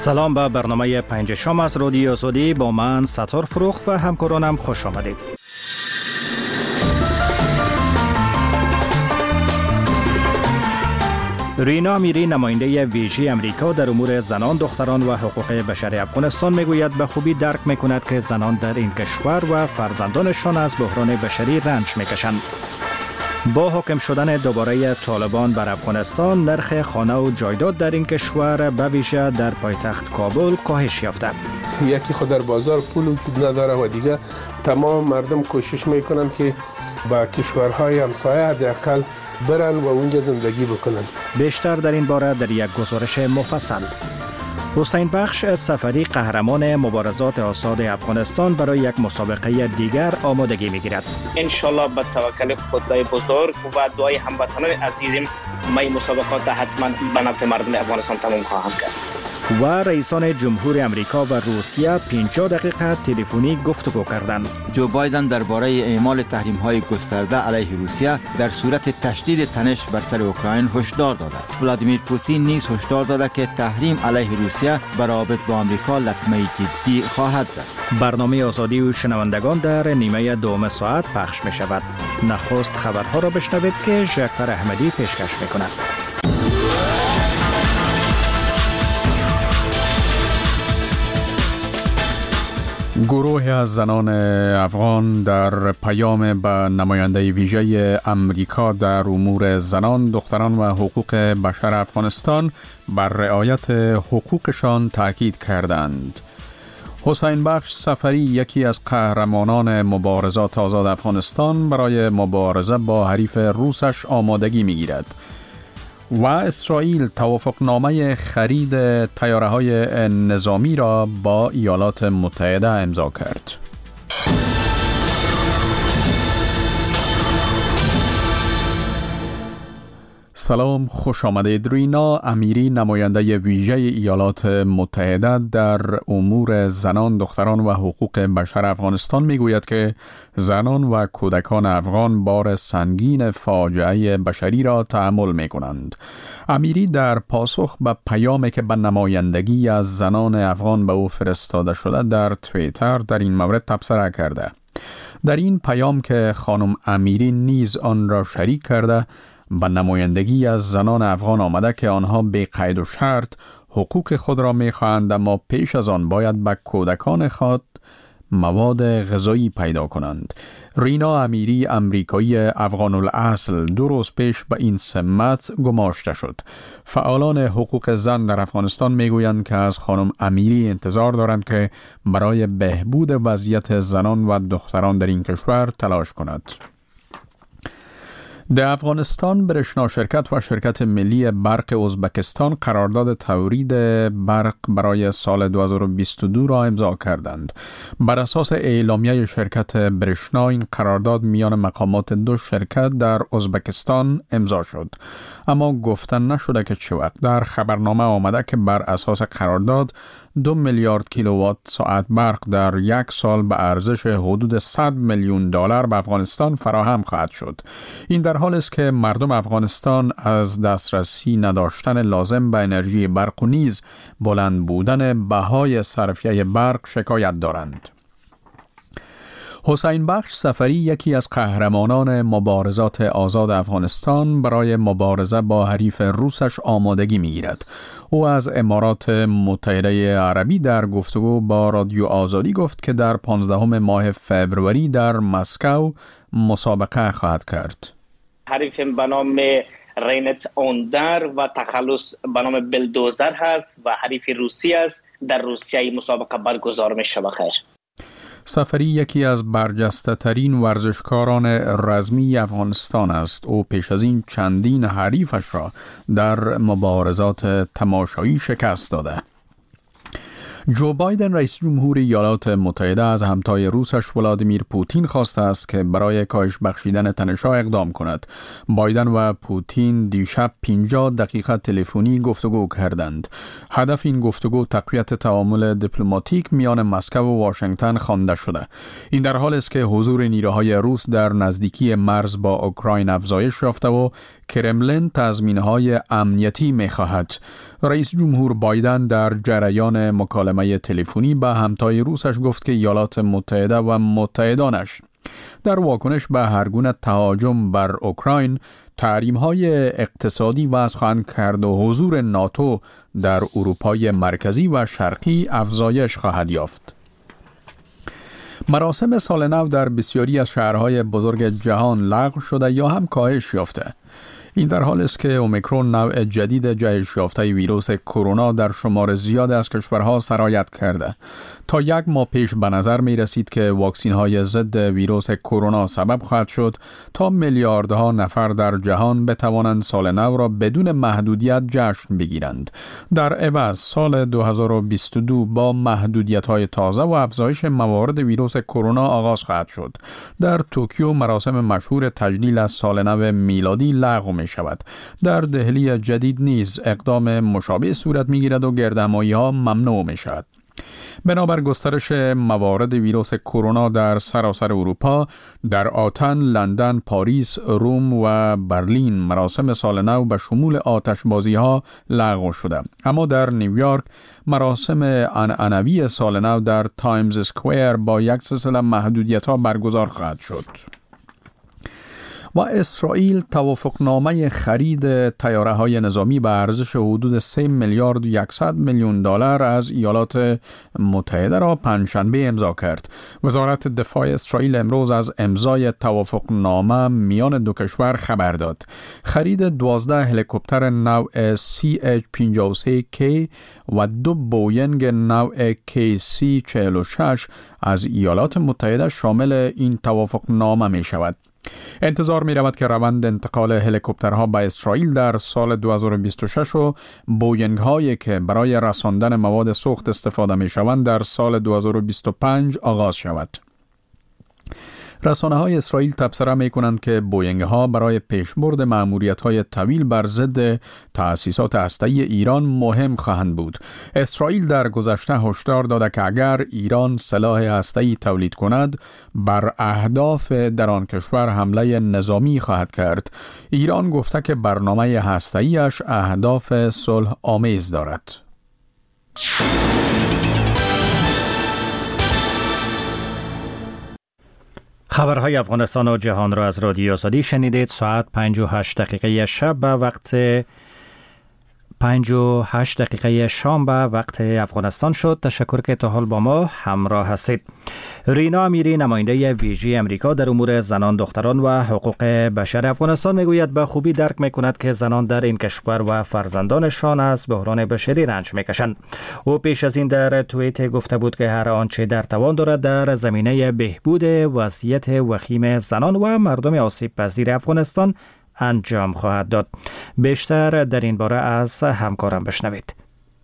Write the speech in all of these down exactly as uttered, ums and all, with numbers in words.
سلام به برنامه پنج شام از رادیو آزادی با من ستار فروخ و همکارانم خوش آمدید. رینا امیری نماینده ویژه امریکا در امور زنان، دختران و حقوق بشر افغانستان میگوید به خوبی درک میکند که زنان در این کشور و فرزندانشان از بحران بشری رنج میکشند. با حاکم شدن دوباره طالبان بر افغانستان، نرخ خانه و جایداد در این کشور به ویژه در پایتخت کابل کاهش یافته. یکی خود در بازار پول نداره و دیگه تمام مردم کوشش میکنن که با کشورهای همسایه حداقل برن و اونجا زندگی بکنن. بیشتر در این باره در یک گزارش مفصل. حسین بخش سفری قهرمان مبارزات آزاد افغانستان برای یک مسابقه دیگر آمادگی میگیرد. انشالله به توکل خدای بزرگ و دعای هموطنان عزیزم من مسابقات حتما به نفع مردم افغانستان تمام خواهم کرد. و رئیسان جمهور امریکا و روسیه پنجاه دقیقه تلفنی گفتگو کردند. جو بایدن درباره اعمال تحریم‌های گسترده علیه روسیه در صورت تشدید تنش بر سر اوکراین هشدار داده است. ولادیمیر پوتین نیز هشدار داده که تحریم علیه روسیه برابر با آمریکا لطمه جدی خواهد زد. برنامه آزادی و شنوندگان در نیمه دوم ساعت پخش می شود. نخست خبرها را بشنوید که ژکفر احمدی پیشکش می کند. گروه از زنان افغان در پیام به نماینده ویژه امریکا در امور زنان، دختران و حقوق بشر افغانستان بر رعایت حقوقشان تاکید کردند. حسین بخش سفری، یکی از قهرمانان مبارزات آزاد افغانستان، برای مبارزه با حریف روسش آمادگی می‌گیرد و اسرائیل توافقنامه خرید طیاره‌های نظامی را با ایالات متحده امضا کرد. سلام، خوش آمدید. رینا امیری نماینده ویژه ایالات متحده در امور زنان، دختران و حقوق بشر افغانستان میگوید که زنان و کودکان افغان بار سنگین فاجعه بشری را تحمل می کنند. امیری در پاسخ به پیامی که به نمایندگی از زنان افغان به او فرستاده شده در توییتر در این مورد تبصره کرده. در این پیام که خانم امیری نیز آن را شریک کرده، به نمایندگی از زنان افغان آمده که آنها به قید و شرط حقوق خود را می‌خواهند، اما پیش از آن باید به کودکان خود مواد غذایی پیدا کنند. رینا امیری، امریکایی افغان الاصل، دو روز پیش به این سمت گماشته شد. فعالان حقوق زن در افغانستان میگویند که از خانم امیری انتظار دارند که برای بهبود وضعیت زنان و دختران در این کشور تلاش کند. در افغانستان برشنا شرکت و شرکت ملی برق ازبکستان قرارداد تولید برق برای سال دو هزار و بیست و دو را امضا کردند. بر اساس اعلامیه شرکت برشنا، این قرارداد میان مقامات دو شرکت در ازبکستان امضا شد، اما گفتن نشده که چه وقت. در خبرنامه آمده که بر اساس قرارداد دو میلیارد کیلووات ساعت برق در یک سال به ارزش حدود صد میلیون دلار به افغانستان فراهم خواهد شد. این در حال است که مردم افغانستان از دسترسی نداشتن لازم به انرژی برق و نیز بلند بودن بهای صرفیه برق شکایت دارند. حسین بخش سفری، یکی از قهرمانان مبارزات آزاد افغانستان، برای مبارزه با حریف روسش آمادگی می‌گیرد. او از امارات متحده عربی در گفتگو با رادیو آزادی گفت که در پانزدهم ماه فوریه در مسکو مسابقه خواهد کرد. حریف به نام رینت اوندر و تخلص به نام بلدوزر هست و حریف روسی است. در روسیه مسابقه برگزار می شود. خیر. سفری یکی از برجسته ترین ورزشکاران رزمی افغانستان است. او پیش از این چندین حریفش را در مبارزات تماشایی شکست داده. جو بایدن رئیس جمهور ایالات متحده از همتای روسش ولادیمیر پوتین خواسته است که برای کاهش بخشیدن تنش‌ها اقدام کند. بایدن و پوتین دیشب پنجاه دقیقه تلفنی گفتگو کردند. هدف این گفتگو تقویت تعامل دیپلماتیک میان مسکو و واشنگتن خوانده شده. این در حالی است که حضور نیروهای روس در نزدیکی مرز با اوکراین افزایش یافته و کرملین تضمین‌های امنیتی می‌خواهد. رئیس جمهور بایدن در جریان مکالمه تلفنی با همتای روسش گفت که ایالات متحده و متحدانش در واکنش به هر گونه تهاجم بر اوکراین تحریم‌های اقتصادی وضع خواهند کرد و حضور ناتو در اروپای مرکزی و شرقی افزایش خواهد یافت. مراسم سال نو در بسیاری از شهرهای بزرگ جهان لغو شده یا هم کاهش یافته. این در حالی است که اومیکرون نوع جدید جهش یافته ویروس کرونا در شمار زیاد از کشورها سرایت کرده. تا یک ماه پیش به نظر می رسید که واکسین های ضد ویروس کرونا سبب خواهد شد تا میلیاردها نفر در جهان بتوانند سال نو را بدون محدودیت جشن بگیرند. در عوض سال دو هزار و بیست و دو با محدودیت های تازه و افزایش موارد ویروس کرونا آغاز خواهد شد. در توکیو مراسم مشهور تجلیل از سال نو میلادی لغو می شود. در دهلی جدید نیز اقدام مشابه صورت می گیرد و گردهمایی ها ممنوع می شود. بنابر گسترش موارد ویروس کرونا در سراسر اروپا، در آتن، لندن، پاریس، روم و برلین مراسم سال نو به شمول آتشبازی ها لغو شده. اما در نیویورک مراسم عنعنوی سال نو در تایمز اسکوئر با یک سلسله محدودیت ها برگزار خواهد شد. و اسرائیل توافقنامه خرید طیاره‌های نظامی به ارزش حدود سه میلیارد و صد میلیون دلار از ایالات متحده را پنجشنبه امضا کرد. وزارت دفاع اسرائیل امروز از امضای توافقنامه میان دو کشور خبر داد. خرید دوازده هلیکوپتر نوع سی اچ پنجاه و سه کی و دو بوینگ نوع کی سی چهل و شش از ایالات متحده شامل این توافقنامه می شود. انتظار می رود که روند انتقال هلیکوپترها به اسرائیل در سال دو هزار و بیست و شش و بوینگ هایی که برای رساندن مواد سوخت استفاده می شوند در سال دو هزار و بیست و پنج آغاز شود. رسانه های اسرائیل تبصره می کنند که بوینگ ها برای پیشبرد مأموریت های طویل بر ضد تأسیسات هسته‌ای ایران مهم خواهند بود. اسرائیل در گذشته هشدار داده که اگر ایران سلاح هسته‌ای تولید کند بر اهداف در آن کشور حمله نظامی خواهد کرد. ایران گفته که برنامه هسته‌ایش اهداف صلح آمیز دارد. خبرهای افغانستان و جهان را از رادیو آزادی شنیدید. ساعت پنج و هشت دقیقه شب به وقت پنج و هشت دقیقه شام به وقت افغانستان شد. تشکر که تا حال با ما همراه هستید. رینا امیری نماینده ویژه امریکا در امور زنان، دختران و حقوق بشر افغانستان میگوید به خوبی درک میکند که زنان در این کشور و فرزندانشان از بحران بشری رنج میکشند. او پیش از این در توییت گفته بود که هر آنچه در توان دارد در زمینه بهبود وضعیت وخیم زنان و مردم آسیب پذیر افغانستان انجام خواهد داد. بیشتر در این باره از همکارم بشنوید.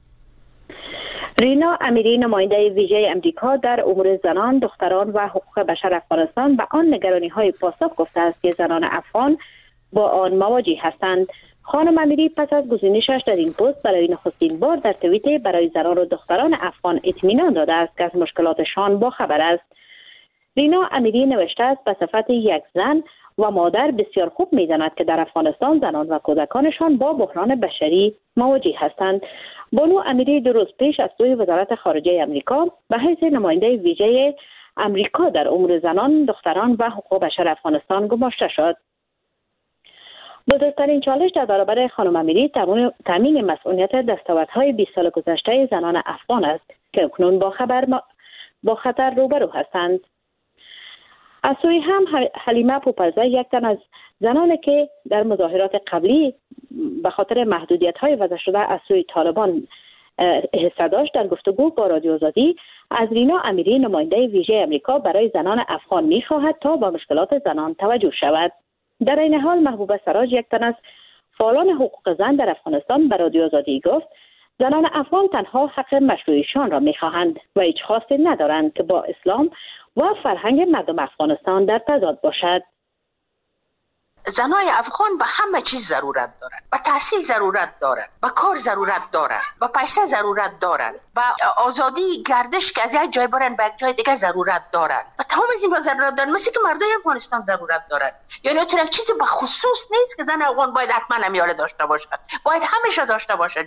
رینا امیری نماینده ویژه امریکا در امور زنان، دختران و حقوق بشر افغانستان به آن نگرانی‌های پاسخ گفته است که زنان افغان با آن مواجه هستند. خانم امیری پس از گزینشش در این پست برای نخستین بار در توییت برای زنان و دختران افغان اطمینان داده است که از مشکلاتشان با خبر است. رینا امیری نوشته است به صفت یک زن و مادر بسیار خوب می‌داند که در افغانستان زنان و کودکانشان با بحران بشری مواجه هستند. بانو امیری دو روز پیش از سوی وزارت خارجه امریکا به حیث نماینده ویژه امریکا در امور زنان، دختران و حقوق بشر افغانستان گماشته شد. بزرگترین چالش در برابر خانم امیری تامین مسئولیت دستاوردهای بیست سال گذشته زنان افغان است که اکنون با خبر با خطر روبرو هستند. از سوی هم حلیمه پوپرزه، یک تن از زنانی که در مظاهرات قبلی به خاطر محدودیت‌های وضع شده از سوی طالبان حصه داشت، در گفتگو با رادیو آزادی از رینا امیری نماینده ویژه امریکا برای زنان افغان می‌خواهد تا با مشکلات زنان توجه شود. در این حال محبوبه سراج، یک تن از فعالان حقوق زن در افغانستان، به رادیو آزادی گفت زنان افغان تنها حق مشروعیشان را می‌خواهند و هیچ خواستی ندارند که با اسلام و فرهنگ مردم افغانستان در تضاد باشد. زنای افغان به همه چیز ضرورت دارند، به تحصیل ضرورت دارند، به کار ضرورت دارند، به پیسه ضرورت دارند، به آزادی گردش که از یک جای برن به یک جای دیگه ضرورت دارند، و تمام از این ضرورت دارند، مثل که مردای افغانستان ضرورت دارند. یعنی اون یک چیز به خصوص نیست که زن افغان باید حتما امیاله داشته باشد، باید همیشه داشته باشد.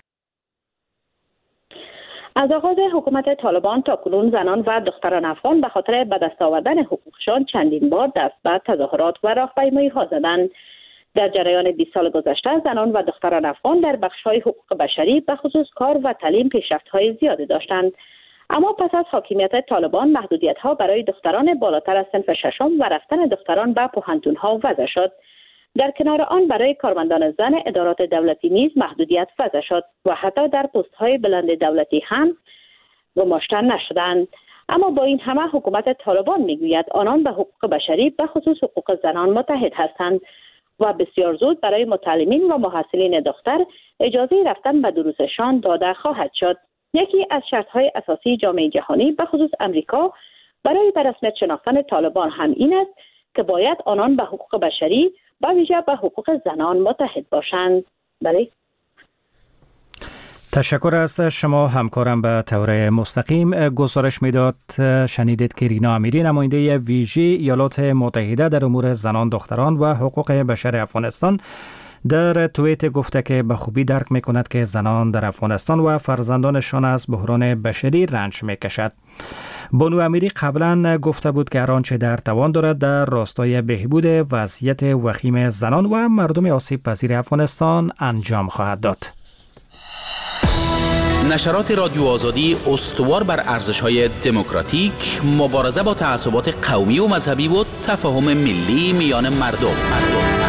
از آغاز حکومت طالبان تا کنون زنان و دختران افغان به خاطر به دست آوردن حقوقشان چندین بار دست به تظاهرات و راهپیمایی‌ها زدند. در جریان بیست سال گذشته زنان و دختران افغان در بخش‌های حقوق بشری به خصوص کار و تعلیم پیشرفت‌های زیادی داشتند، اما پس از حاکمیت طالبان محدودیت‌ها برای دختران بالاتر از صنف ششم و رفتن دختران به پوهنتون‌ها وضع شد. در کنار آن برای کارمندان زن ادارات دولتی نیز محدودیت وضع شد و حتی در پست‌های بلند دولتی هم گماشته نشدند. اما با این همه حکومت طالبان میگوید آنان به حقوق بشری به خصوص حقوق زنان متحد هستند و بسیار زود برای متعلمین و محصلین دختر اجازه رفتن به دروسشان داده خواهد شد. یکی از شرط‌های اساسی جامعه جهانی به خصوص امریکا برای به رسمیت شناختن طالبان هم این است که باید آنان به حقوق بشری با ویژه به حقوق زنان متحد باشند. بله. تشکر از شما همکارم به طور مستقیم گزارش میداد. شنیدید که رینا امیری نماینده ویژه ایالات متحده در امور زنان، دختران و حقوق بشر افغانستان در توییت گفته که به خوبی درک میکند که زنان در افغانستان و فرزندانشان از بحران بشری رنج میکشد. بانو امیری قبلا گفته بود که هر آنچه در توان دارد در راستای بهبود وضعیت وخیم زنان و مردم آسیب پذیر افغانستان انجام خواهد داد. نشرات رادیو آزادی استوار بر ارزش‌های دموکراتیک، مبارزه با تعصبات قومی و مذهبی و تفاهم ملی میان مردم. مردم.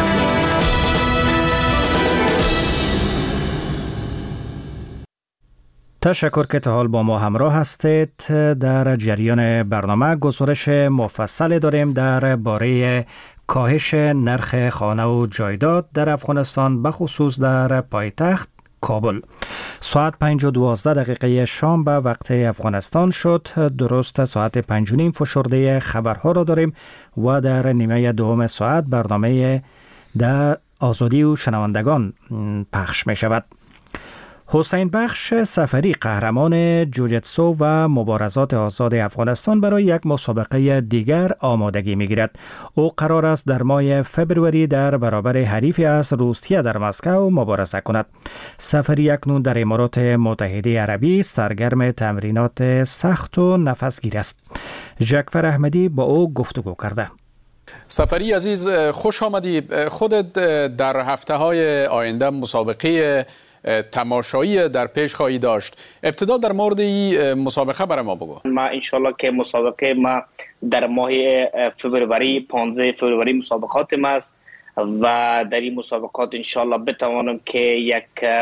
تشکر که تا حال با ما همراه هستید. در جریان برنامه گزارش مفصل داریم در باره کاهش نرخ خانه و جایداد در افغانستان، بخصوص در پایتخت کابل. ساعت پنج و دوازده دقیقه شام به وقت افغانستان شد. درست ساعت پنج و نیم فشرده خبرها را داریم و در نیمه دوم ساعت برنامه در آزادی و شنوندگان پخش می شود. حسین بخش سفری، قهرمان جوجتسو و مبارزات آزاد افغانستان، برای یک مسابقه دیگر آمادگی می‌گیرد. او قرار است در ماه فبروری در برابر حریفی از روسیه در مسکو مبارزه کند. سفری اکنون در امارات متحده عربی سرگرم تمرینات سخت و نفسگیر است. جعفر احمدی با او گفتگو کرده. سفری عزیز، خوش آمدی. خودت در هفته‌های آینده مسابقه تماشایی در پیش خواهی داشت. ابتدا در مورد این مسابقه برای ما بگو. ما انشالله که مسابقه ما در ماه فبروری پانزده فبروری مسابقات ما است و در این مسابقات انشالله بتوانم که یک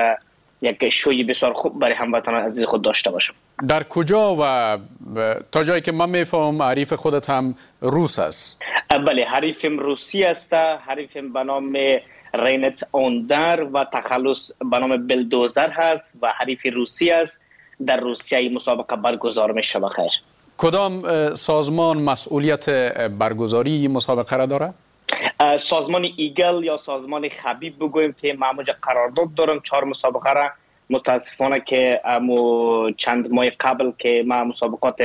یک شوی بسیار خوب برای هموطنان عزیز خود داشته باشم. در کجا و تا جایی که من میفهم حریف خودت هم روس است؟ بله، حریفم روسی است. حریفم به نام رینت اوندر و تخلص به نام بلدوزر هست و حریف روسی است. در روسیه مسابقه برگزار می شود. خیر، کدام سازمان مسئولیت برگزاری مسابقه را داره؟ سازمان ایگل یا سازمان خبیب بگویم که ما موجه قرارداد دارم. چهار مسابقه را متاسفانه که چند ماه قبل که ما مسابقات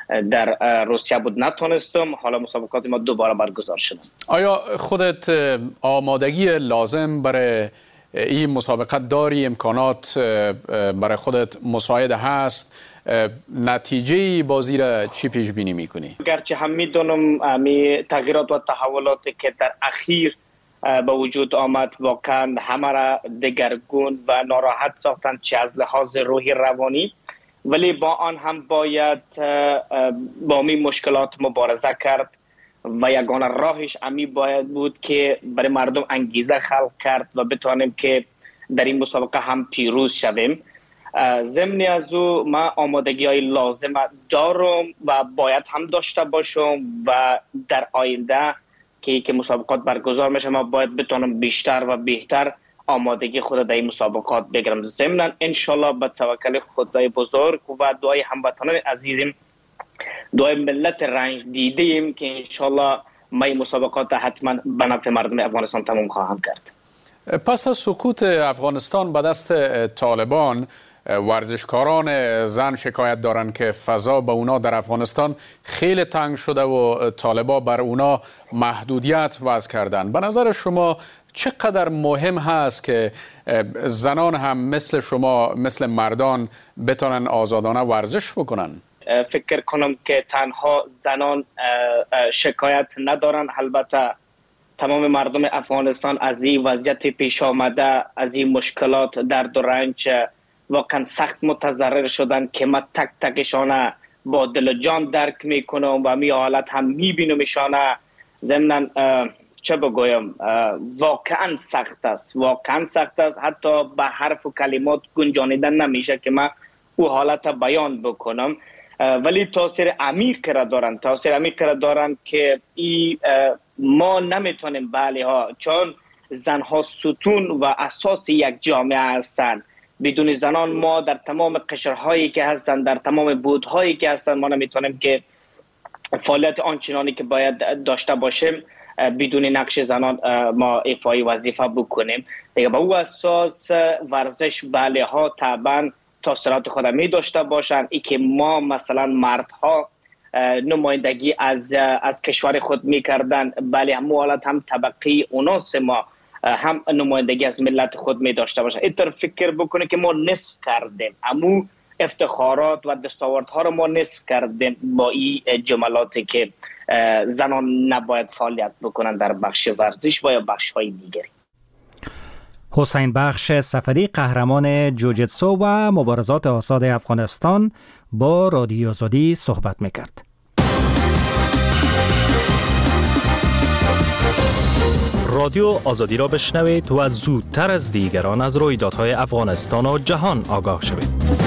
در روسیه بود نتونستم، حالا مسابقات ما دوباره برگزار شد. آیا خودت آمادگی لازم برای این مسابقه داری؟ امکانات برای خودت مساعد هست؟ نتیجه بازی را چی پیش بینی میکنی؟ گرچه هم میدونم امی تغییرات و تحولاتی که در اخیر به وجود آمد واقعا همه را دگرگون و ناراحت ساختند، چه از لحاظ روحی روانی، ولی با آن هم باید با می مشکلات مبارزه کرد و یگانه راهش امی باید بود که برای مردم انگیزه خلق کرد و بتوانیم که در این مسابقه هم پیروز شویم. ضمن از او ما آمادگی های لازم دارم و باید هم داشته باشم و در آینده که که مسابقات برگزار میشه ما باید بتونم بیشتر و بهتر آمادگی خود در این مسابقات بگیرم. ضمن انشالله به توکل خدای بزرگ و دعای هموطنان عزیزم، دعای ملت رنج دیده ایم که انشالله ما این مسابقات حتما به نفع مردم افغانستان تمام خواهم کرد. پس از سقوط افغانستان به دست طالبان، ورزشکاران زن شکایت دارند که فضا به اونا در افغانستان خیلی تنگ شده و طالبان بر اونا محدودیت وضع کردن. به نظر شما چقدر مهم هست که زنان هم مثل شما، مثل مردان بتونن آزادانه ورزش بکنن؟ فکر کنم که تنها زنان شکایت ندارن، البته تمام مردم افغانستان از این وضعیت پیش آمده، از این مشکلات درد و رنج واقعا سخت متضرر شدن که ما تک تکشانه با دل و جان درک میکنم و می حالت هم میبینمشانه. ضمن چه بگویم، واقعا سخت است، واقعا سخت است، حتی به حرف و کلمات گنجانیدن نمیشه که من او حالت بیان بکنم. ولی تاثیر عمیق را دارن، تاثیر عمیق را دارن که ای ما نمیتونیم بله ها، چون زنها ستون و اساس یک جامعه هستند. بدون زنان ما در تمام قشرهایی که هستند، در تمام بودهایی که هستند، ما نمیتونیم که فعالیت آنچنانی که باید داشته باشیم بدون نقش زنان ما ایفای وظیفه بکنیم. دیگه با او اساس ورزش بله ها طبعا تاثیرات خود می داشته باشند. ای که ما مثلا مردها نمایندگی از از کشور خود میکردن، بله هم حالت هم طبقه اوناس ما هم نمایندگی از ملت خود می داشته باشند. اینطور فکر بکنه که ما نصف کردیم، امو افتخارات و دستاوردها رو ما نصف کردیم با این جملاتی که زنان نباید فعالیت بکنن در بخش ورزش و یا بخش های دیگری. حسین بخش صفری، قهرمان جوجیتسو و مبارزات آزاد افغانستان، با رادیو آزادی صحبت میکرد. رادیو آزادی را بشنوید و زودتر از دیگران از رویدادهای افغانستان و جهان آگاه شوید.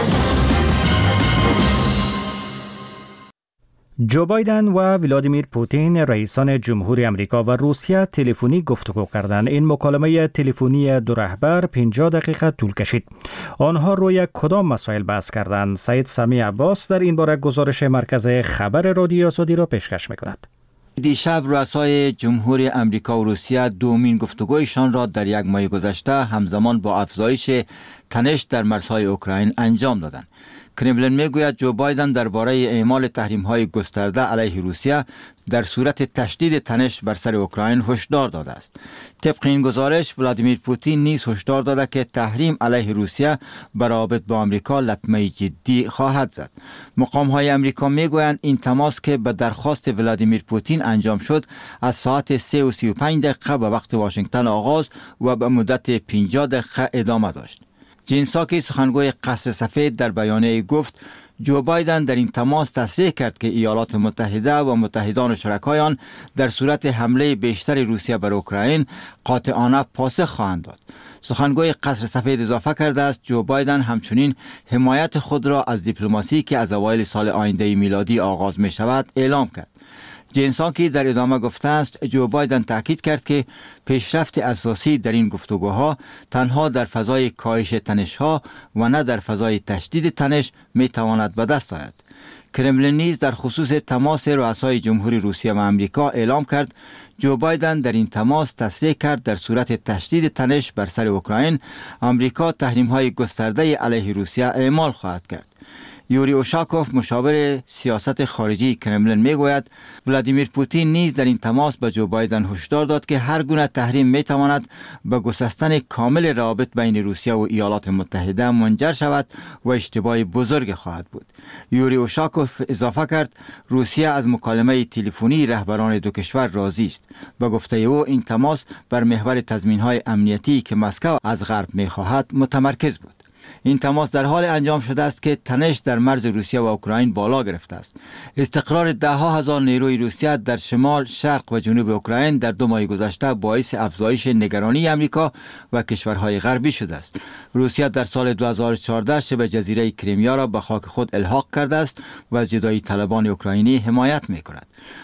جو بایدن و ولادیمیر پوتین رئیسان جمهوری امریکا و روسیه تلفنی گفتگو کردند. این مکالمه تلفنی دو رهبر پنجاه دقیقه طول کشید. آنها روی کدام مسائل بحث کردند؟ سید سمی عباس در این باره گزارش مرکز خبر رادیو آزادی را پیشکش می‌کند. دیشب رؤسای جمهوری امریکا و روسیه دومین گفتگویشان را در یک ماه گذشته همزمان با افزایش تنش در مرزهای اوکراین انجام دادند. کرملین میگوید جو بایدن درباره اعمال تحریم‌های گسترده علیه روسیه در صورت تشدید تنش بر سر اوکراین هشدار داده است. طبق این گزارش ولادیمیر پوتین نیز هشدار داده که تحریم علیه روسیه بر روابط با آمریکا لطمه جدی خواهد زد. مقام‌های آمریکا میگویند این تماس که به درخواست ولادیمیر پوتین انجام شد از ساعت سه و سی و پنج دقیقه به وقت واشنگتن آغاز و به مدت پنجاه دقیقه ادامه داشت. جین ساکی، سخنگوی قصر سفید، در بیانیه گفت جو بایدن در این تماس تصریح کرد که ایالات متحده و متحدان و شرکایان در صورت حمله بیشتر روسیه بر اوکراین قاطعانه پاسخ خواهند داد. سخنگوی قصر سفید اضافه کرده است جو بایدن همچنین حمایت خود را از دیپلماسی که از اوایل سال آینده میلادی آغاز می شود اعلام کرد. جین ساکی در ادامه گفته است جو بایدن تاکید کرد که پیشرفت اساسی در این گفتگوها تنها در فضای کاهش تنش‌ها و نه در فضای تشدید تنش می تواند به دست آید. کرملین نیز در خصوص تماس رؤسای جمهوری روسیه و امریکا اعلام کرد جو بایدن در این تماس تصریح کرد در صورت تشدید تنش بر سر اوکراین امریکا تحریم‌های گسترده علیه روسیه اعمال خواهد کرد. یوری اوشاکوف، مشاور سیاست خارجی کرملین، میگوید ولادیمیر پوتین نیز در این تماس به جو بایدن هشدار داد که هر گونه تحریم میتواند به گسستن کامل روابط بین روسیه و ایالات متحده منجر شود و اشتباه بزرگ خواهد بود. یوری اوشاکوف اضافه کرد روسیه از مکالمه تلفنی رهبران دو کشور راضی است. به گفته او این تماس بر محور تضمین‌های امنیتی که مسکو از غرب می‌خواهد متمرکز بود. این تماس در حال انجام شده است که تنش در مرز روسیه و اوکراین بالا گرفته است. استقرار ده ها هزار نیروی روسیه در شمال، شرق و جنوب اوکراین در دو ماه گذشته باعث افزایش نگرانی امریکا و کشورهای غربی شده است. روسیه در سال دو هزار و چهارده شبه جزیره کریمیا را به خاک خود الحاق کرده است و از جدایی طلبان اوکراینی حمایت می کند.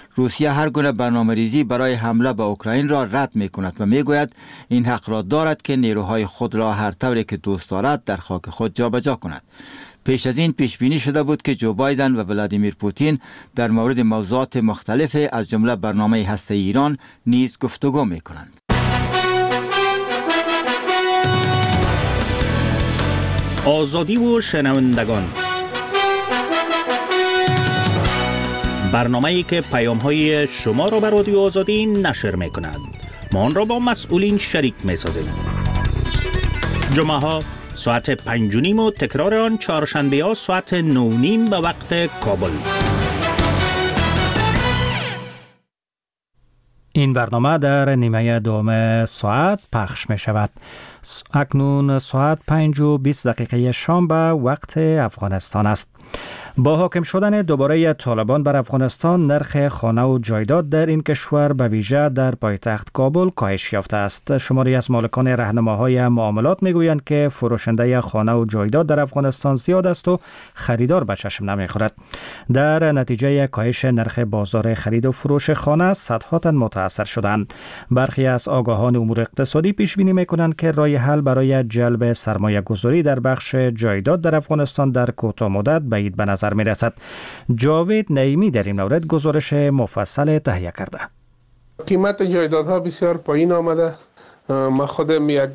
روسیه هر گونه برنامه‌ریزی برای حمله به اوکراین را رد می‌کند و می‌گوید این حق را دارد که نیروهای خود را هر طوری که دوست دارد در خاک خود جابجا کند. پیش از این پیش بینی شده بود که جو بایدن و ولادیمیر پوتین در مورد موضوعات مختلف از جمله برنامه هسته‌ای ایران نیز گفتگو می‌کنند. آزادی و شنوندگان، برنامه‌ای که پیام‌های شما را به رادیو آزادی نشر می‌کند. ما آن را با مسئولین شریک می‌سازیم. جمعه‌ها ساعت پنج و نیم و تکرار آن چهارشنبه‌ها ساعت نه و نیم به وقت کابل. این برنامه در نیمه دوم ساعت پخش می شود. اکنون ساعت پنج و بیست دقیقه شام به وقت افغانستان است. با حاکم شدن دوباره طالبان بر افغانستان، نرخ خانه و جایداد در این کشور به ویژه در پایتخت کابل کاهش یافته است. شماری از مالکان راهنماهای معاملات میگویند که فروشنده خانه و جایداد در افغانستان زیاد است و خریدار به چشم نمیخورد. در نتیجه کاهش نرخ بازار خرید و فروش خانه، صدها تن متاثر شدند. برخی از آگاهان امور اقتصادی پیش بینی میکنند که راه حل برای جلب سرمایه گذاری در بخش جایداد در افغانستان در کوتاه مدت بعید به نظر می رسد. جاوید نعیمی در این مورد گزارش مفصل تهیه کرده. قیمت جایدادها بسیار پایین آمده. ما خودم یک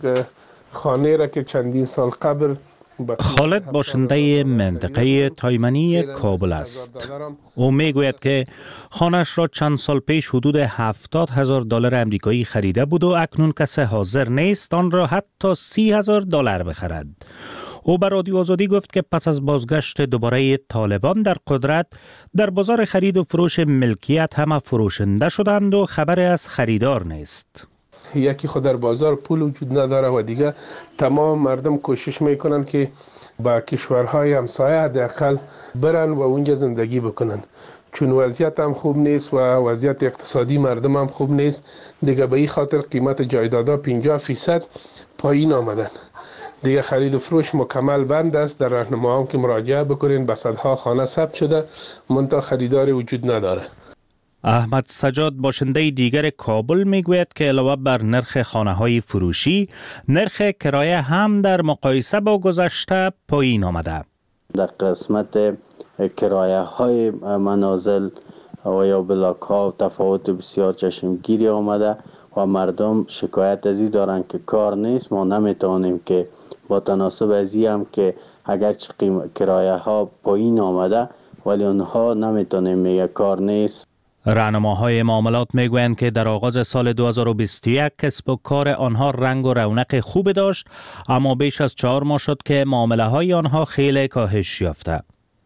خانه را که چندین سال قبل خالد باشنده منطقه تایمنی کابل است. او میگوید که خانه‌اش را چند سال پیش حدود هفتاد هزار دلار آمریکایی خریده بود و اکنون کسی حاضر نیست آن را حتی سی هزار دلار بخرد. او به رادیو آزادی گفت که پس از بازگشت دوباره طالبان در قدرت، در بازار خرید و فروش ملکیت همه فروشنده شدند و خبری از خریدار نیست. یکی خود در بازار پول وجود نداره و دیگه تمام مردم کوشش میکنن که با کشورهای همسایه حداقل برن و اونجا زندگی بکنن، چون وضعیت هم خوب نیست و وضعیت اقتصادی مردم هم خوب نیست. دیگه به این خاطر قیمت جایدادها پنجاه فیصد پایین آمدن. دیگه خرید و فروش مکمل بند است. در راهنماها هم که مراجعه بکنین به صدها خانه ثبت شده، منتها خریداری وجود نداره. احمد سجاد باشنده دیگر کابل میگوید که علاوه بر نرخ خانه‌های فروشی، نرخ کرایه هم در مقایسه با گذشته پایین آمده. در قسمت کرایه های منازل و یا بلاک ها تفاوت بسیار چشمگیری آمده و مردم شکایت از این دارن که کار نیست. ما نمیتونیم که با تناسب از این هم که اگرچه کرایه ها پایین آمده ولی اونها نمیتونیم میگه کار نیست. راهنماهای معاملات میگویند که در آغاز سال دو هزار و بیست و یک کسب و کار آنها رنگ و رونق خوب داشت، اما بیش از چهار ماه شد که معامله های آنها خیلی کاهش یافته.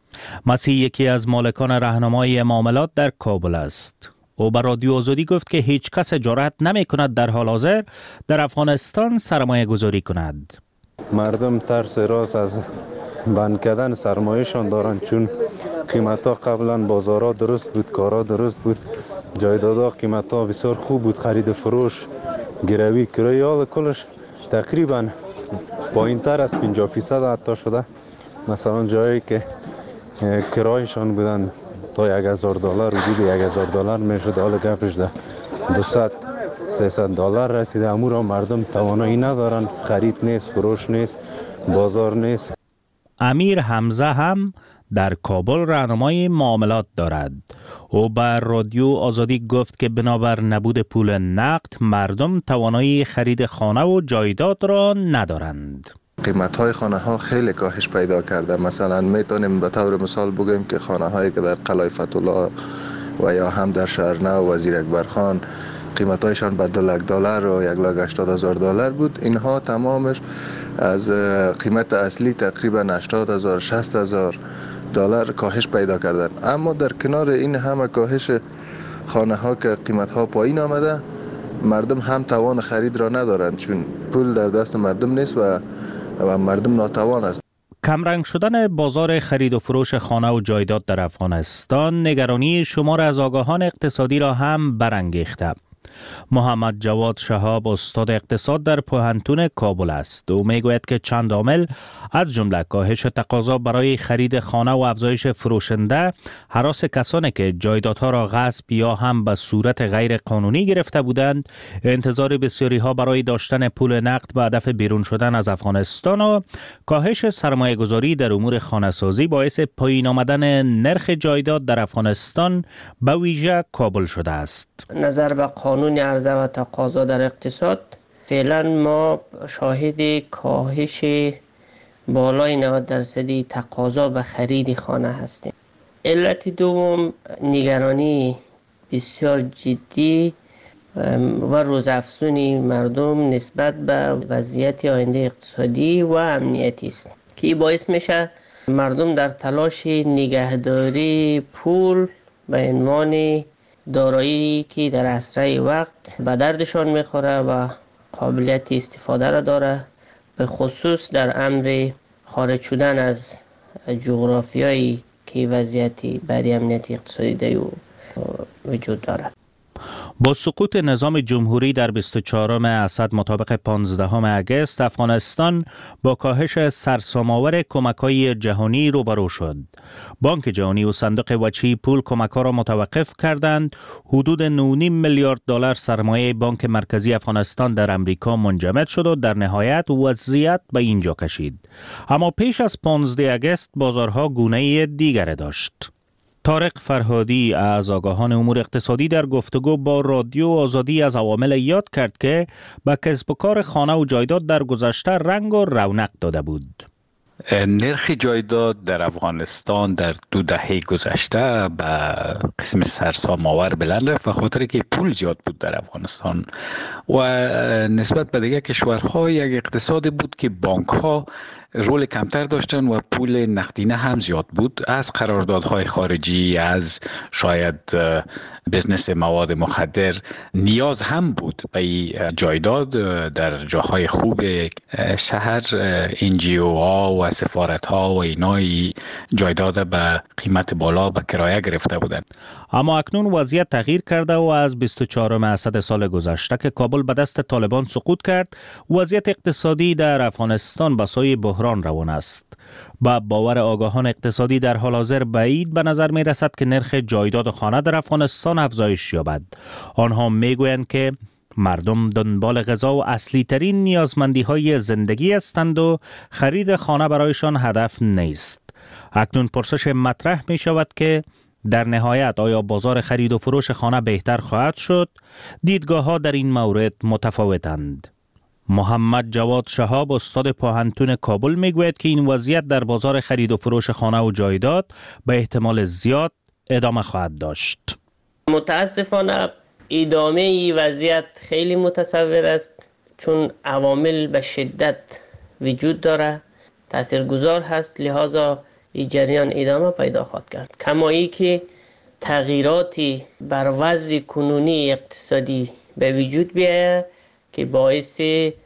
مسیح یکی از مالکان راهنمای معاملات در کابل است. او به رادیو آزادی گفت که هیچ کس جرأت نمی کند در حال حاضر در افغانستان سرمایه گذاری کند. مردم ترس راست از بند کردن سرمایه‌شان دارند، چون قیمتا قبلا بازارها درست بود، کارا درست بود، جایدادها قیمتا بسیار خوب بود، خرید فروش، گروی، کرایه ها کلش تقریبا پایین تر از پنجاه فیصد حتی شده. مثلا جایی که کرایشان بودن تا یک هزار دلار، حدود یک هزار دلار میشد، حالا گپش ده دویست سیصد دلار رسیده. امورا مردم توانایی ندارن، خرید نیست، فروش نیست، بازار نیست. امیر حمزه هم در کابل راهنمای معاملات دارد. او بر رادیو آزادی گفت که بنابر نبود پول نقد مردم توانایی خرید خانه و جایداد را ندارند. قیمت های خانه ها خیلی کاهش پیدا کرده. مثلا میتونیم به طور مثال بگیم که خانه هایی که در قلعه فتح‌الله و یا هم در شهرنو وزیر اکبرخان قیمت هایشان به دو لک دلار و یک لاک هشتاد هزار دلار بود، اینها تمامش از قیمت اصلی تقریبا هشتاد هزار شصت هزار دلار کاهش پیدا کردن. اما در کنار این همه کاهش خانه ها که قیمت ها پایین آمده، مردم هم توان خرید را ندارند، چون پول در دست مردم نیست و و مردم ناتوان است. کمرنگ شدن بازار خرید و فروش خانه و جایداد در افغانستان نگرانی شمار از آگاهان اقتصادی را هم برانگیخته. محمد جواد شهاب استاد اقتصاد در پوهنتون کابل است. او میگوید که چند عامل از جمله کاهش تقاضا برای خرید خانه و افزایش فروشنده، هراس کسانی که جایدادها را غصب یا هم به صورت غیر قانونی گرفته بودند، انتظار بسیاری ها برای داشتن پول نقد به هدف بیرون شدن از افغانستان و کاهش سرمایه گذاری در امور خانه سازی باعث پایین آمدن نرخ جایداد در افغانستان به ویژه کابل شده است. نظر به قانون عرضه و تقاضا در اقتصاد، فعلا ما شاهد کاهش بالای نود درصدی تقاضا به خرید خانه هستیم. علت دوم نگرانی بسیار جدی و روزافزونی مردم نسبت به وضعیت آینده اقتصادی و امنیتی است که باعث میشه مردم در تلاش نگهداری پول به عنوان دارایی که در اسرع وقت به دردشان میخوره و قابلیت استفاده را داره، به خصوص در امر خارج شدن از جغرافیایی که وضعیتی برای امنیت اقتصادی در وجود دارد. با سقوط نظام جمهوری در بیست و چهارم اسد مطابق پانزدهم اگست، افغانستان با کاهش سرسام‌آور کمک‌های جهانی روبرو شد. بانک جهانی و صندوق وجهی پول کمک‌ها را متوقف کردند. حدود نه و نیم میلیارد دلار سرمایه بانک مرکزی افغانستان در امریکا منجمد شد و در نهایت وضعیت به اینجا کشید. اما پیش از پانزدهم اگست بازارها گونه دیگری داشت. طارق فرهادی از آگاهان امور اقتصادی در گفتگو با رادیو آزادی از عوامل یاد کرد که به کسب و کار خانه و جایداد در گذشته رنگ و رونق داده بود. نرخ جایداد در افغانستان در دو دهه گذشته به قسم سرسام‌آور بلند رفت و خاطر که پول زیاد بود در افغانستان و نسبت به دیگر کشورها یک اقتصادی بود که بانک‌ها رول کمتر داشتن و پول نقدینه هم زیاد بود، از قراردادهای خارجی، از شاید بزنس مواد مخدر. نیاز هم بود به جایداد در جاهای خوب شهر. انجیو ها و سفارت ها و اینای جایداد به قیمت بالا به کرایه گرفته بودند. اما اکنون وضعیت تغییر کرده و از بیست و چهارم اسد سال گذشته که کابل به دست طالبان سقوط کرد، وضعیت اقتصادی در افغانستان به سوی بحران روان است. با باور آگاهان اقتصادی در حال حاضر بعید به نظر می رسد که نرخ جایداد خانه در افغانستان افزایش یابد. آنها می گویند که مردم دنبال غذا و اصلی ترین نیازمندی های زندگی هستند و خرید خانه برایشان هدف نیست. اکنون پرسش مطرح می شود که در نهایت آیا بازار خرید و فروش خانه بهتر خواهد شد؟ دیدگاه ها در این مورد متفاوتند. محمد جواد شهاب استاد پوهنتون کابل میگوید که این وضعیت در بازار خرید و فروش خانه و جایداد به احتمال زیاد ادامه خواهد داشت. متاسفانه ادامه این وضعیت خیلی متصور است، چون عوامل به شدت وجود داره، تاثیرگذار هست، لحاظا این جریان ادامه پیدا خواهد کرد. کما ای که تغییراتی بر وضع کنونی اقتصادی به وجود بیاید که باعث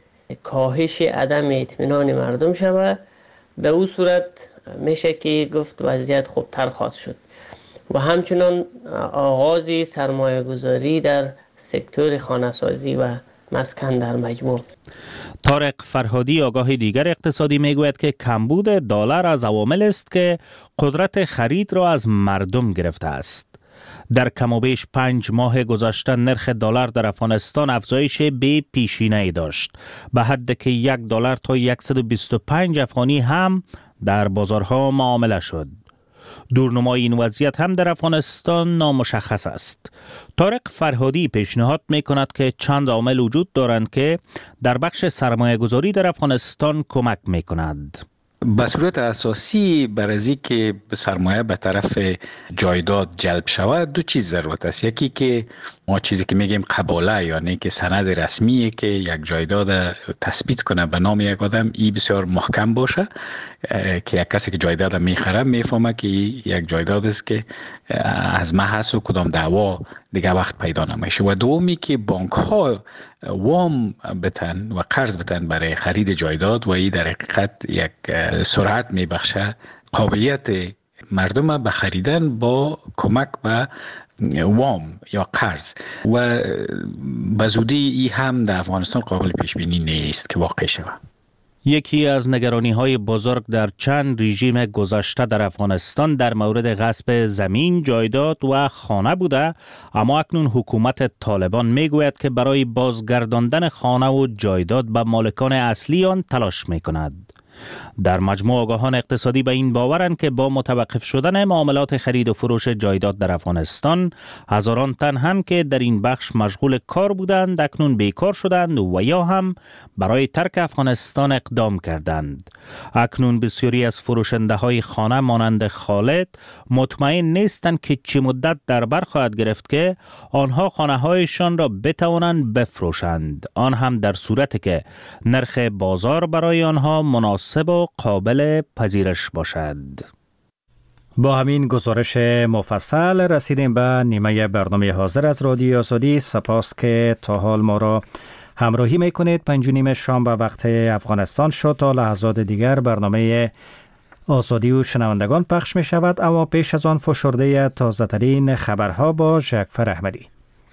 کاهش عدم اطمینان مردم شود، به او صورت میشه که گفت وضعیت خوبتر خواهد شد و همچنان آغاز سرمایه گذاری در سکتور خانه‌سازی و مسکن در مجموع. طارق فرهادی آگاه دیگر اقتصادی میگوید که کمبود دلار از عوامل است که قدرت خرید را از مردم گرفته است. در کم و بیش پنج ماه گذشته نرخ دلار در افغانستان افزایش بی پیشینه‌ای داشت، به حد که یک دلار تا صد و بیست و پنج افغانی هم در بازارها معامله شد. دورنمای این وضعیت هم در افغانستان نامشخص است. طارق فرهادی پیشنهاد می کند که چند عامل وجود دارند که در بخش سرمایه گذاری در افغانستان کمک می کند. به صورت اساسی برای از اینکه سرمایه به طرف جایداد جلب شود دو چیز ضرورت است. یکی که ما چیزی که میگیم قباله، یعنی که سند رسمی که یک جایداد تثبیت کنه به نام یک آدم، این بسیار محکم باشه که یک کسی که جایداد میخره میفهمه که یک جایداد است که از ما هست و کدام دعوا دیگه وقت پیدا نمیشه. و دومی که بانک ها وام بتن و قرض بتن برای خرید جایداد و این در حقیقت یک سرعت میبخشه قابلیت مردم به خریدن با کمک به وام یا قرض و به زودی ای هم در افغانستان قابل پیش بینی نیست که واقع شود. یکی از نگرانی های بزرگ در چند رژیم گذشته در افغانستان در مورد غصب زمین، جایداد و خانه بوده، اما اکنون حکومت طالبان میگوید که برای بازگرداندن خانه و جایداد به مالکان اصلی آن تلاش میکند. در مجموع آگاهان اقتصادی به این باورند که با متوقف شدن معاملات خرید و فروش جایداد در افغانستان، هزاران تن هم که در این بخش مشغول کار بودند اکنون بیکار شدند و یا هم برای ترک افغانستان اقدام کردند. اکنون بسیاری از فروشنده های خانه مانند خالد مطمئن نیستند که چه مدت در بر خواهد گرفت که آنها خانه هایشان را بتوانند بفروشند، آن هم در صورتی که نرخ بازار برای آنها مناسب و قابل پذیرش باشد. با همین گزارش مفصل رسیدیم به نیمه برنامه حاضر از رادیو آزادی. سپاس که تا حال ما را همراهی میکنید. پنج و نیم شام به وقت افغانستان شد. تا لحظات دیگر برنامه آزادی و شنوندگان پخش می شود، اما پیش از آن فشرده تازه ترین خبرها با ژکفر احمدی.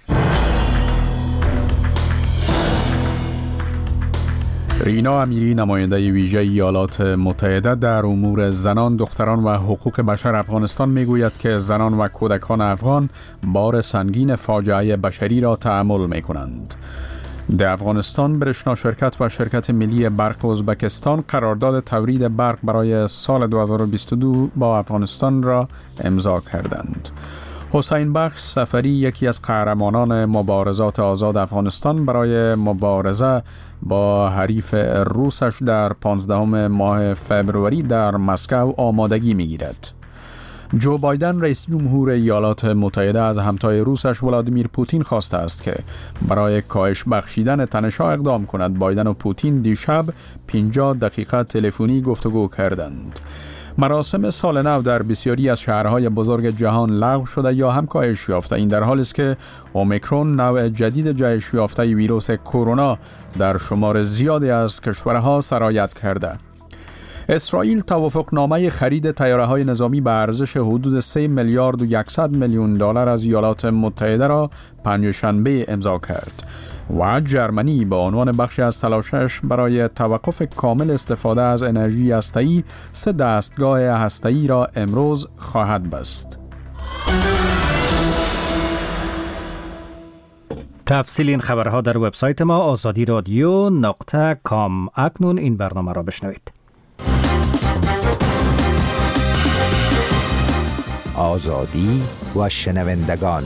رینا امیری، نماینده ویژه ایالات متحده در امور زنان، دختران و حقوق بشر افغانستان میگوید که زنان و کودکان افغان بار سنگین فاجعه بشری را تحمل می کنند. در افغانستان برشنا شرکت و شرکت ملی برق ازبکستان قرارداد تولید برق برای سال دو هزار و بیست و دو با افغانستان را امضا کردند. حسین بخش سفری، یکی از قهرمانان مبارزات آزاد افغانستان، برای مبارزه با حریف روسش در پانزدهم ماه فبروری در مسکو آمادگی می‌گیرد. جو بایدن رئیس جمهور ایالات متحده از همتای روسش ولادیمیر پوتین خواسته است که برای کاهش بخشیدن تنش‌ها اقدام کند. بایدن و پوتین دیشب پنجاه دقیقه تلفنی گفتگو کردند. مراسم سال نو در بسیاری از شهرهای بزرگ جهان لغو شده یا هم کاهش یافته. این در حالی است که اومیکرون، نوع جدید جهش یافته ویروس کرونا، در شمار زیادی از کشورها سرایت کرده. اسرائیل توافقنامه خرید طیاره‌های نظامی به ارزش حدود سه میلیارد و صد میلیون دلار از ایالات متحده را پنجشنبه امضا کرد و جرمنی به عنوان بخشی از تلاشش برای توقف کامل استفاده از انرژی هسته‌ای سه دستگاه هسته‌ای را امروز خواهد بست. تفصیل این خبرها در وبسایت ما آزادی رادیو نقطه کام. اکنون این برنامه را بشنوید. آزادی و شنوندگان.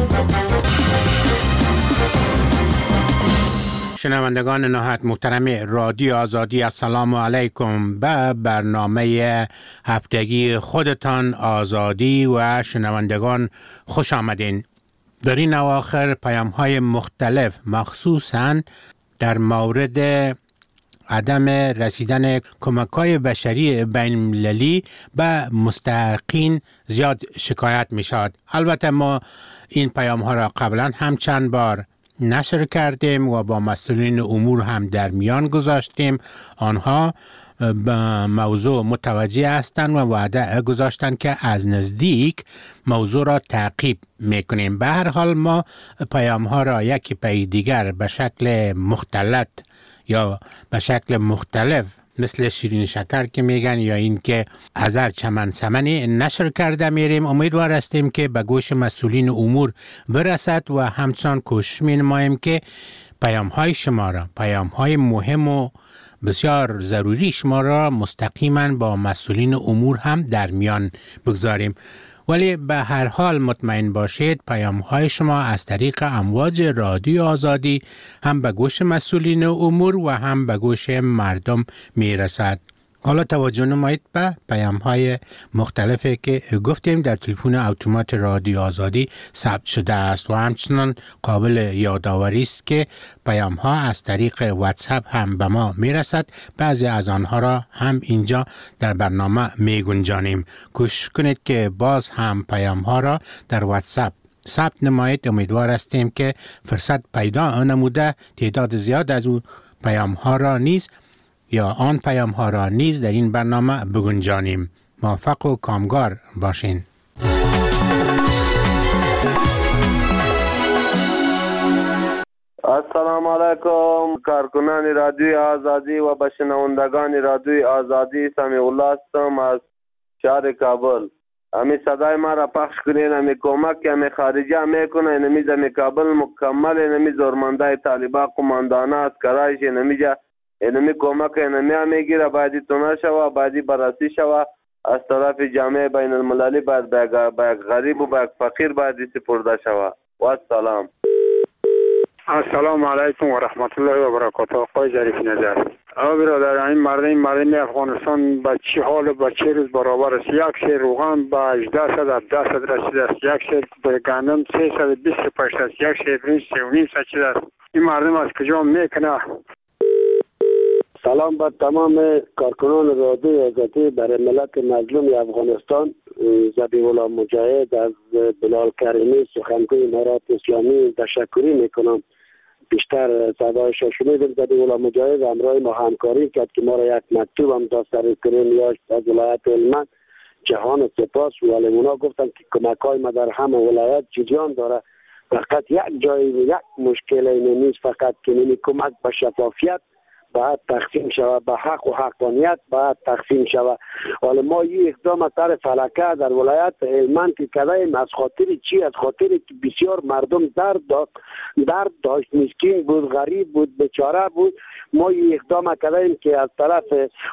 شنوندگان نهایت محترم رادیو آزادی، السلام علیکم. به برنامه هفتگی خودتان آزادی و شنوندگان خوش آمدین. در این اواخر پیام های مختلف مخصوصاً در مورد عدم رسیدن کمک‌های بشری بین المللی به مستحقین زیاد شکایت می شود. البته ما این پیام ها را قبلا هم چند بار نشر کردیم و با مسئولین امور هم در میان گذاشتیم. آنها به موضوع متوجه هستند و وعده گذاشتند که از نزدیک موضوع را تعقیب میکنیم. به هر حال ما پیام ها را یکی پی دیگر به شکل مختلط یا به شکل مختلف مثل شیرین شکر که میگن یا این که هزار چمن سمنی نشر کرده میریم. امیدوار هستیم که به گوش مسئولین امور برسد و همچنان کوشش مینماییم که پیام های شما را، پیام های مهم و بسیار ضروری شما را مستقیما با مسئولین امور هم در میان بگذاریم. ولی به هر حال مطمئن باشید پیام های شما از طریق امواج رادیو آزادی هم به گوش مسئولین امور و هم به گوش مردم میرسد. حالا توجه نمایید به پیام های مختلفی که گفتیم در تلفن اتومات رادیو آزادی ثبت شده است و همچنان قابل یادآوری است که پیام ها از طریق واتساپ هم به ما میرسد. بعضی از آنها را هم اینجا در برنامه میگنجانیم. کوشش کنید که باز هم پیام ها را در واتساپ ثبت نمایید. امیدوار هستیم که فرصت پیدا نموده تعداد زیاد از او پیام ها را نیز یا آن پیام ها را نیز در این برنامه بگنجانیم. موفق و کامگار باشین. السلام علیکم کارکنان رادیوی آزادی و به شنوندگان رادیوی آزادی. سمیع الله هستم از شهر کابل. امی صدای ما را پخش کنین. امی کمک که امی خارجی میکنه اینمی زمی کابل مکمل اینمی زورمنده طالبا قماندانه اسکرایش اینمی جا اینمی کمک اینمی هم میگیره. باید تونه شوه، باید بررسی شوه از طرف جامعه بین المللی. باید به غریب و به فقیر باید سپرده شوه. و السلام. السلام علیکم و رحمت الله و برکاته. آقای ظریف نظر. آقا برادر، این مردم مردم افغانستان به چه حال و به چه روز برابر است؟ یک سیر روغن به هجده صد هفده صد رسیده است، یک سیر گندم سیصد و بیست و پنج است، یک سیر برنج سه و نیم صد شده است. این مردم از کجا میکنه؟ سلام به تمام کارکنان رادیوی آزادی برای ملت مظلوم افغانستان. ذبیح الله مجاهد از بلال کریمی سخنگوی امارات اسلامی تشکری میکنم. بیشتر صدایش شنیدیم. ذبیح الله مجاهد همراه ما همکاری کرد که ما را یک مکتوب هم داستر کریم یا از ولایت هلمند جهان سپاس و علمونا گفتن که کمک های ما در همه ولایت جریان داره. فقط یک جای یک مشکل اینه نیست، فقط که نمی کمک به شفافیت باید تقسیم شود، به حق و حقانیت باید تقسیم شود. حالا ما این اقدام از طرف فلکه در ولایت هلمند که کردیم از خاطر چی؟ از خاطر که بسیار مردم درد داشت، درد داشت، مسکین بود، غریب بود، بیچاره بود. ما این اقدام کردیم که از طرف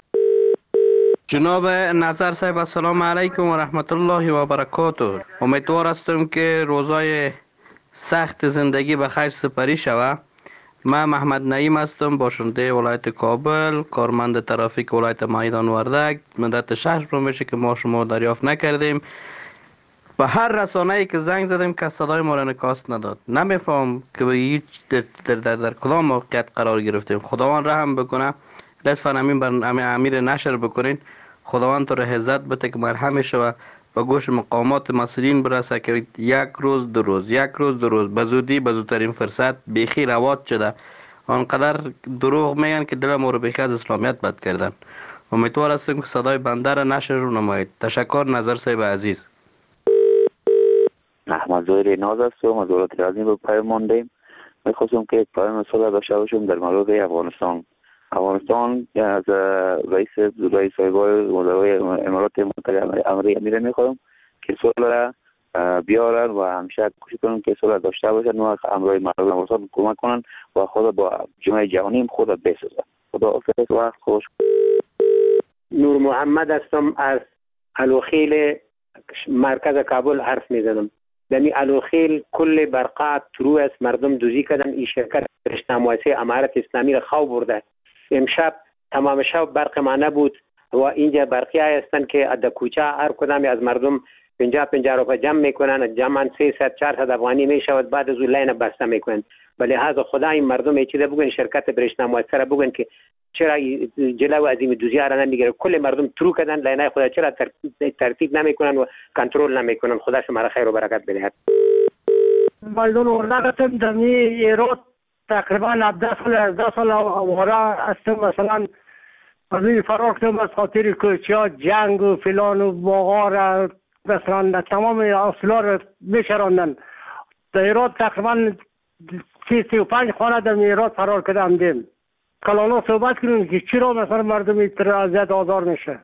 جناب نظر صاحب السلام علیکم و رحمت الله و برکاته. امیدوار هستم که روزای سخت زندگی به خیر سپری شود. من محمد نعیم هستم، باشنده ولایت کابل، کارمند ترافیک ولایت میدان وردک. مدت شش رو میشه که ما شما دریافت نکردیم. به هر رسانه‌ای که زنگ زدیم که صدای ما را نکاست نداد. نمیفهم که به هیچ در, در, در, در کدام موقعیت قرار گرفتیم. خداوند رحم بکنه. لطفاً امین بر امیر نشر بکنین. خداوند تو را عزت بده که مرحم شود به گوش مقامات مسئولین برسه که یک روز دو روز یک روز دو روز به زودی به زودترین فرصت بیخی روات شده. آنقدر دروغ میگن که دل ما رو بیخی از اسلامیت بد کردن. امیدوار هستیم که صدای بنده را نشر رو نمایید. تشکر نظر صاحب عزیز. احمد زهیر ناز هستم، از دولت رازمی به پیام ماندیم. میخواستم که یک پیام صلح داشته باشم در مورد افغانستان. افغانستان از رئیس رئیس صاحبای امارات متحده امریکا میره میخوام که صلح را بیارن و همیشه کوشش کنن که صلح داشته باشن و امرای مردم افغانستان کمک کنن و خود با جامعه جهانی خود بسازن. خدا حافظ، وقت خوش. نور محمد هستم، از الوخیل مرکز کابل حرف میزنم. دمی الوخیل کل برقات ترو است، مردم دوزی کردن. این شرکت رشنموسی امارت اسلامی را خواب برده. امشب تمام شب برق ما نبود و اینجا برقی های هستن که در کوچه هر کدام از مردم پنجاه پنجاه روپیه جمع میکنن، جمعا سیصد چهارصد افغانی میشود، بعد از اون لین بسته میکنن. ولی لحاظ خدا این مردم ایچیده بگن، شرکت برشنا موثر بگن که چرا جلو از این دوزی ها را نمیگیره. کل مردم ترو کردن لینای خدا، چرا ترتیب نمیکنن و کنترل نمیکنن. خدا شما را خیر و برکت بده. مردم وردگتم دمی ایراد تقریبا هفده سال هزده سال واره هستم. مثلا از این فرار کردم از خاطر کوچه جنگ و فلان و باغار مثلا تمام اصلا را میشراندن. در ایراد تقریبا سی سی و پنج خانه در ایراد فرار کردم دیم. کلانا صحبت کنیم که چرا مثلا مردم ایتر ازیاد آزار میشه.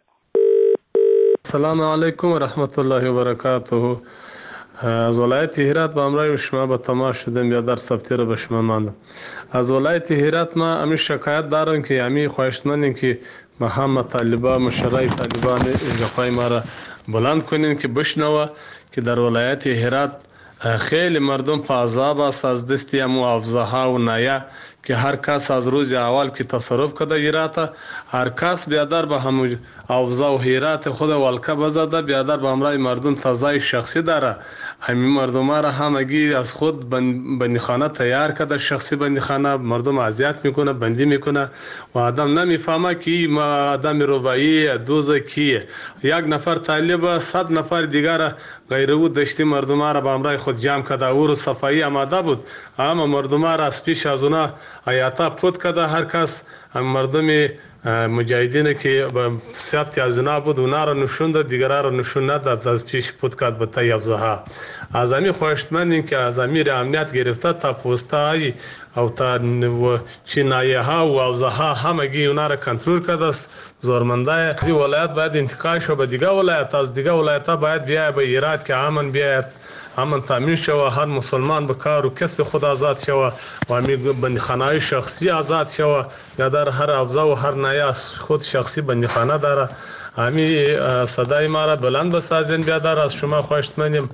السلام علیکم و رحمت الله و برکاته. از ولایت هرات با امرای شما به تماس شدم یا در ثبتی رو به شما ماندم. از ولایت هرات ما امی شکایت دارم که امی خواهشمندیم که ما هم طالبان مشرای طالبان اجرای ما را بلند کنین که بشنوه که در ولایت هرات خیلی مردم په عذاب است از دستی امو افزاها و نایه که هر کس از روز اول که تصرف کده هراته، هر کس بیادر به همو افزا و هرات خود ولکه بزده، بیادر به امرای مردم تازه شخصی داره. همین مردم را همگی از خود بندیخانه تیار کرده، شخصی بندیخانه. مردم اذیت میکنه، بندی میکنه و آدم نمیفهمه که این آدم روبایی دوزه کیه. یک نفر طالب صد نفر دیگر غیر او دشتی مردم را به امرای خود جمع کرده. او رو صفایی آماده بود، اما مردم را از پیش از اونا آیاتا پود کرده. هر کس مردم مجاهدین که ثبت از اونا بود اونا را نشون داد، دیگران را نشون نداد، از پیش پود کرد به تای افزاها. از امی خواهشمندیم که از امیر امنیت گرفته تا پوسته های او تا چینایه ها و حوزه ها همگی اونا را کنترل کرده است. زورمندای از ولایت باید انتقال شو به دیگه ولایت، از دیگه ولایت ها باید بیای به ایراد که امن بیاید، امن تامین شو، هر مسلمان به کار و کسب خود آزاد شو و می بندخانه شخصی آزاد شو. یا در هر حوزه و هر نایه خود شخصی بندخانه داره. امی صدای ما را بلند بسازین بیادر، از شما خواهشمندیم.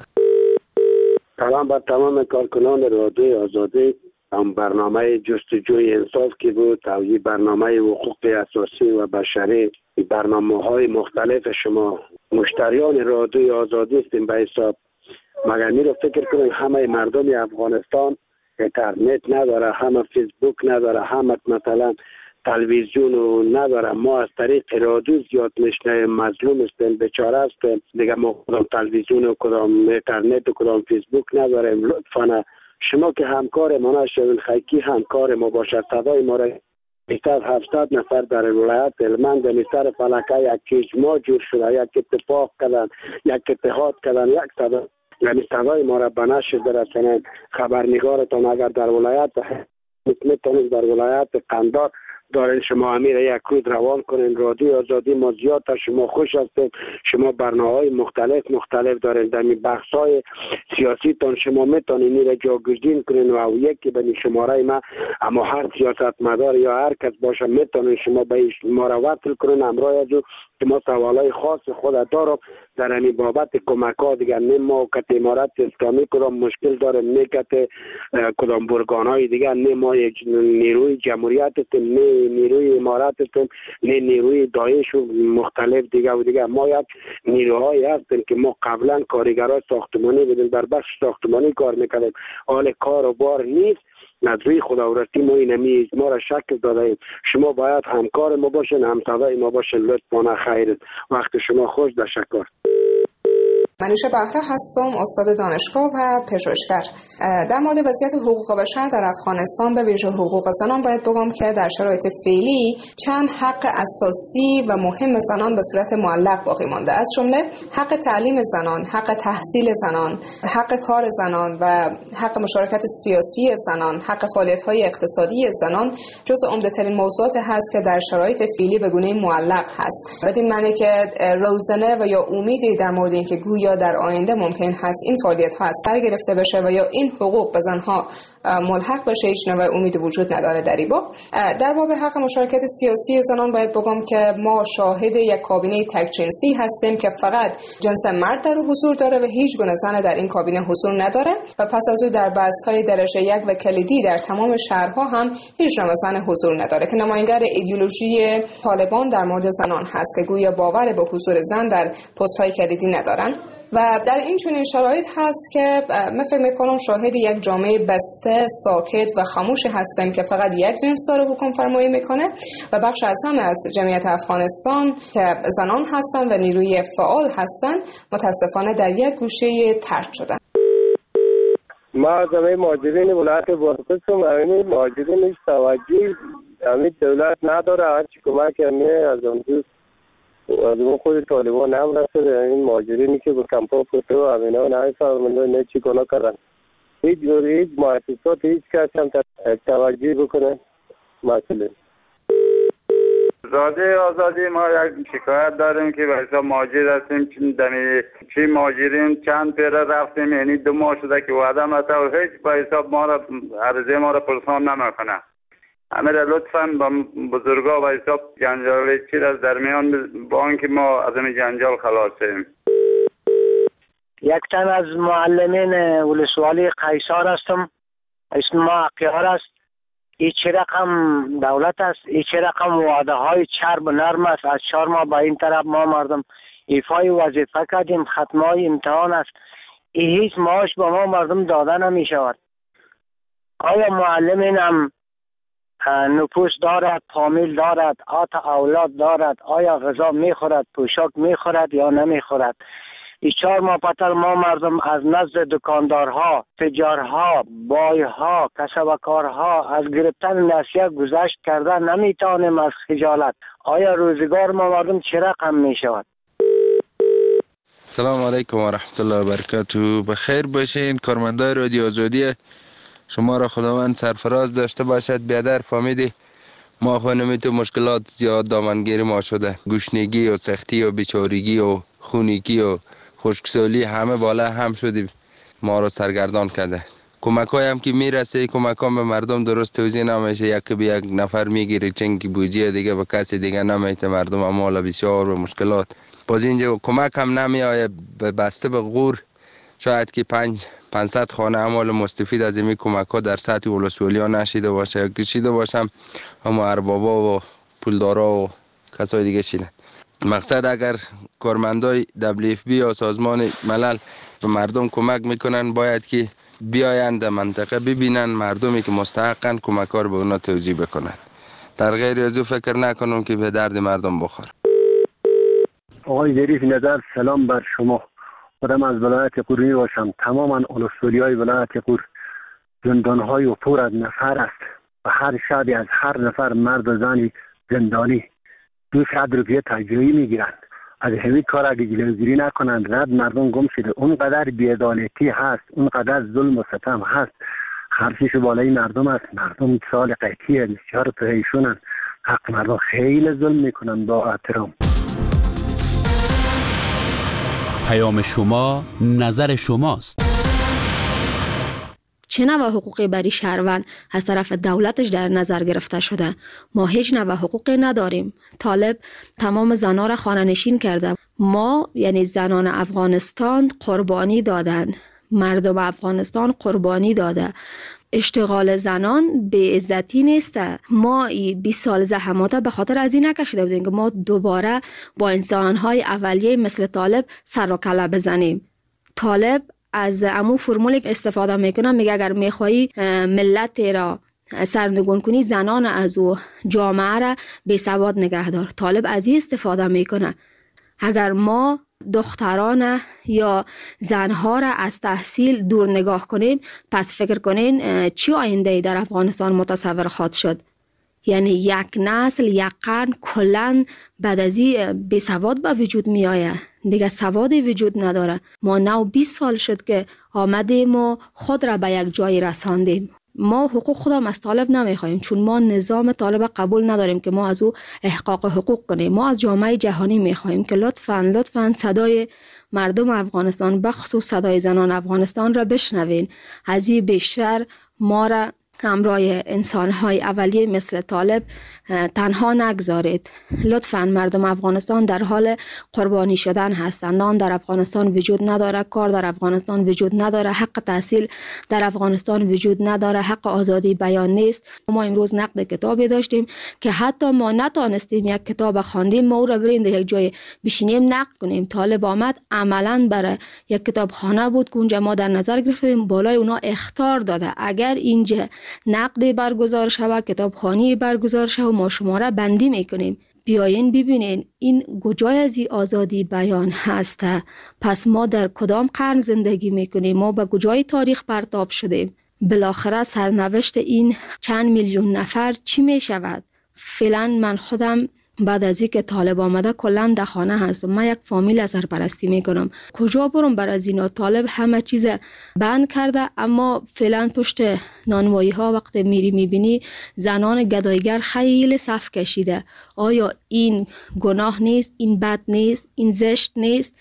سلام بر تمام کارکنان رادیوی آزادی. هم برنامه جستجوی انصاف که بود، توضیح برنامه حقوق اساسی و بشری، برنامه های مختلف شما مشتریان رادیوی آزادی هستیم به حساب. مگر می رو فکر کنید همه مردم افغانستان اینترنت نداره، همه فیسبوک نداره، همه مثلا تلویزیون نداره. ما از طریق رادیو زیاد میشنویم، مظلوم هستیم، بیچاره هستیم دیگه. ما کدام تلویزیون و کدام اینترنت و کدام فیسبوک نداریم. لطفاً شما که همکار ما نشوین، خیکی همکار ما باشد. صدای ما را بیشتر از هفتصد نفر در ولایت هلمند میستر فلکه یک اجماع جور شده، یک اتفاق کردن، یک اتحاد کردن، یک صدا یعنی صدای ما را به نشر برسانید. خبرنگارتان اگر در ولایت میتونید در ولایت قندار دارین شما امیر یک روز روان کنین. رادیو آزادی ما زیاد تا شما خوش هستیم. شما برنامه‌های مختلف مختلف دارین. در می بحث‌های سیاسی تان شما میتونین این را جاگزین کنین و یکی به شماره ما، اما هر سیاستمدار یا هر کس باشه میتونین شما به ما را وصل کنین. امروز از که ما سوالای خاص خود دارم در این بابت کمک ها دیگر. نه ما کت امارت اسلامی کدام مشکل داریم، نه کت کدام برگان های دیگر، نه ما نیروی جمهوریت هستیم، نه نیروی امارت هستیم، نه نیروی داعش و مختلف دیگر و دیگر. ما یک نیروهایی هستیم که ما قبلا کارگرای ساختمانی بودیم، در بخش ساختمانی کار میکردیم، حال کار و بار نیست. نظری خداوندی ما اینمی ما را شکل داده. شما باید همکار ما باشین، همصدای ما باشین. لطفاً خیر وقت شما خوش. تشکر. منیشه بهره هستم، استاد دانشگاه و پژوهشگر. در مورد وضعیت حقوق بشر در افغانستان به ویژه حقوق زنان باید بگم که در شرایط فعلی چند حق اساسی و مهم زنان به صورت معلق باقی مانده، از جمله حق تعلیم زنان، حق تحصیل زنان، حق کار زنان و حق مشارکت سیاسی زنان، حق فعالیت‌های اقتصادی زنان جزو عمده‌ترین موضوعات هست که در شرایط فعلی به گونه معلق هست. بدین معنی که روزنه و یا امیدی در مورد اینکه گویا در آینده ممکن هست این فعالیت ها از سر گرفته بشه و یا این حقوق به زنها ملحق بشه، هیچ نوع امید وجود نداره در این باب. در باب حق مشارکت سیاسی زنان باید بگم که ما شاهد یک کابینه تک جنسی هستیم که فقط جنس مرد در حضور داره و هیچ گونه زن در این کابینه حضور نداره و پس از او در بحث‌های درجه یک و کلیدی در تمام شهرها هم هیچ نوع زن حضور نداره که نماینگر ایدئولوژی طالبان در مورد زنان هست که گویا باور به حضور زن در پست‌های کلیدی ندارن. و در این چنین شرایط هست که من فکر میکنم شاهد یک جامعه بسته، ساکت و خاموش هستیم که فقط یک جنس داره حکم فرمایی میکنه و بخش اعظم از جمعیت افغانستان که زنان هستند و نیروی فعال هستند متاسفانه در یک گوشه ترک شدن. ما از همه مهاجرین ولایت بادغیس همین مهاجرینش توجه همین دولت نداره. هرچی کمک همه از اون دوست از اون خود طالبان هم رسده. این مهاجرینی که به کمپا پوته و همین ها نه فرمانده نه چی گناه کردن. هیچ جوری هیچ مؤسسات هیچ کس هم توجه بکنه مسئله. رادیو آزادی ما یک شکایت داریم که به حساب مهاجر هستیم. چی مهاجرین چند پیره رفتیم، یعنی دو ماه شده که وعده مطلب و هیچ به حساب ما را عرضه ما را پرسان نمیکنه. همه را لطفاً با بزرگا و حساب جنجال چیز از درمیان با آنکه ما از این جنجال خلاصیم. یک تن از معلمین ولسوالی قیصار هستم. اسم ما اقیار است. این چه رقم دولت است، این چه رقم وعده های چرب و نرم است. از چهار ماه با این طرف ما مردم ایفای وظیفه کردیم، ختم های امتحان است. این هیچ معاش به ما مردم داده نمی شود. آیا معلمین هم نفوس دارد، فامیل دارد، آت اولاد دارد؟ آیا غذا میخورد، پوشاک میخورد یا نمیخورد؟ این چهار ماه پتر ما مردم از نزد دکاندارها، تجارها، بایها، کسبکارها از گرفتن نسیه گذشت کرده نمیتونیم از خجالت. آیا روزگار ما مردم چه رقم میشود؟ سلام علیکم و رحمت الله و برکاته. بخیر باشین کارمندای رادیو آزادی. شما را خداوند سرفراز داشته باشد. بیادر فهمیدی ما خونمی تو مشکلات زیاد دامنگیر ما شده، گشنگی و سختی و بیچارگی و خونگی و خشکسالی همه بالا هم شدی، ما را سرگردان کرده. کمک های هم که میرسه کمک ها به مردم درست توزیع نمیشه، یکی به یک نفر میگیره چنگی بودجه دیگه به کسی دیگه نمیته، مردم اموال بسیار و مشکلات. باز اینجا کمک هم نمیآیه، بسته به غور شاید که پنج پانصد خانه اموال مستفید از این کمک ها در سطح ولسوالی ها نشیده باشه، کشیده باشم اما اربابا و پولدارا و کسای دیگه شیدن. مقصد اگر کارمندای دبلیو اف بی یا سازمان ملل به مردم کمک میکنن باید که بیایند منطقه ببینن مردمی که مستحقن کمک ها رو به اونا توزیع بکنن. در غیر از او فکر نکنم که به درد مردم بخوره. آقای ظریف نظر، سلام بر شما. خودم از ولایت قور می باشم. تماما ولسوالی های ولایت قور زندان های و پر از نفر است و هر شبی از هر نفر مرد و زنی زندانی دو صد روپیه تجربی میگیرند. از همین کار اگه جلوگیری نکنند رد مردم گم شده. اونقدر بی‌عدالتی هست، اونقدر ظلم و ستم هست، خرچش بالای مردم است. مردم سال قیتیه، بسیار پریشونن، حق مردم خیلی ظلم میکنن. با احترام. پیام شما نظر شماست. چه نوع حقوقی برای شهروند از طرف دولتش در نظر گرفته شده؟ ما هیچ نوع حقوقی نداریم. طالب تمام زنان را خانه نشین کرده. ما یعنی زنان افغانستان قربانی دادن، مردم افغانستان قربانی داده. اشتغال زنان به عزتی نیست. ما بیست سال زحمات به خاطر از این نکشیده بودیم که ما دوباره با انسانهای اولیه مثل طالب سر و کله بزنیم. طالب از امو فرمولی استفاده میکنه، میگه اگر میخوایی ملت را سرنگون کنی زنان از او جامعه را بی سواد نگه دار. طالب از این استفاده میکنه. اگر ما دختران یا زنها را از تحصیل دور نگاه کنیم، پس فکر کنین چی آینده در افغانستان متصور خواهد شد؟ یعنی یک نسل، یک قرن کلن بعد از این بی سواد به وجود می آید. دیگه سوادی وجود نداره. ما نو بیست سال شد که آمدیم و خود را به یک جایی رساندیم. ما حقوق خودم از طالب نمیخوایم، چون ما نظام طالب قبول نداریم که ما از او احقاق حقوق کنیم. ما از جامعه جهانی میخوایم که لطفاً لطفاً صدای مردم افغانستان بخصوص صدای زنان افغانستان را بشنوین. از این بیشتر ما را همراه انسان‌های اولیه مثل طالب تنها نگذارید. لطفاً مردم افغانستان در حال قربانی شدن هستند. نان در افغانستان وجود نداره، کار در افغانستان وجود نداره، حق تحصیل در افغانستان وجود نداره، حق آزادی بیان نیست. ما امروز نقد کتابی داشتیم که حتی ما نتانستیم یک کتاب خواندیم ما او را بریم در یک جای بشینیم نقد کنیم. طالب آمد عملاً برای یک کتابخانه بود که اونجا ما در نظر گرفتیم، بالای اونا اخطار داده اگر اینجا نقد برگزار شود، کتابخوانی برگزار شود، ما شما را بندی میکنیم. بیاین ببینین این کجای از این آزادی بیان هست. پس ما در کدام قرن زندگی میکنیم؟ ما به کجای تاریخ پرتاب شدیم؟ بالاخره سرنوشت این چند میلیون نفر چی میشود؟ فعلا من خودم بعد از اینکه طالب آمده کلا در خانه هستم. من یک فامیل سرپرستی میکنم. کجا برم برای از اینا؟ طالب همه چیز بند کرده، اما فعلا پشت نانوایی ها وقت میری میبینی زنان گدایگر خیلی صف کشیده. آیا این گناه نیست؟ این بد نیست؟ این زشت نیست؟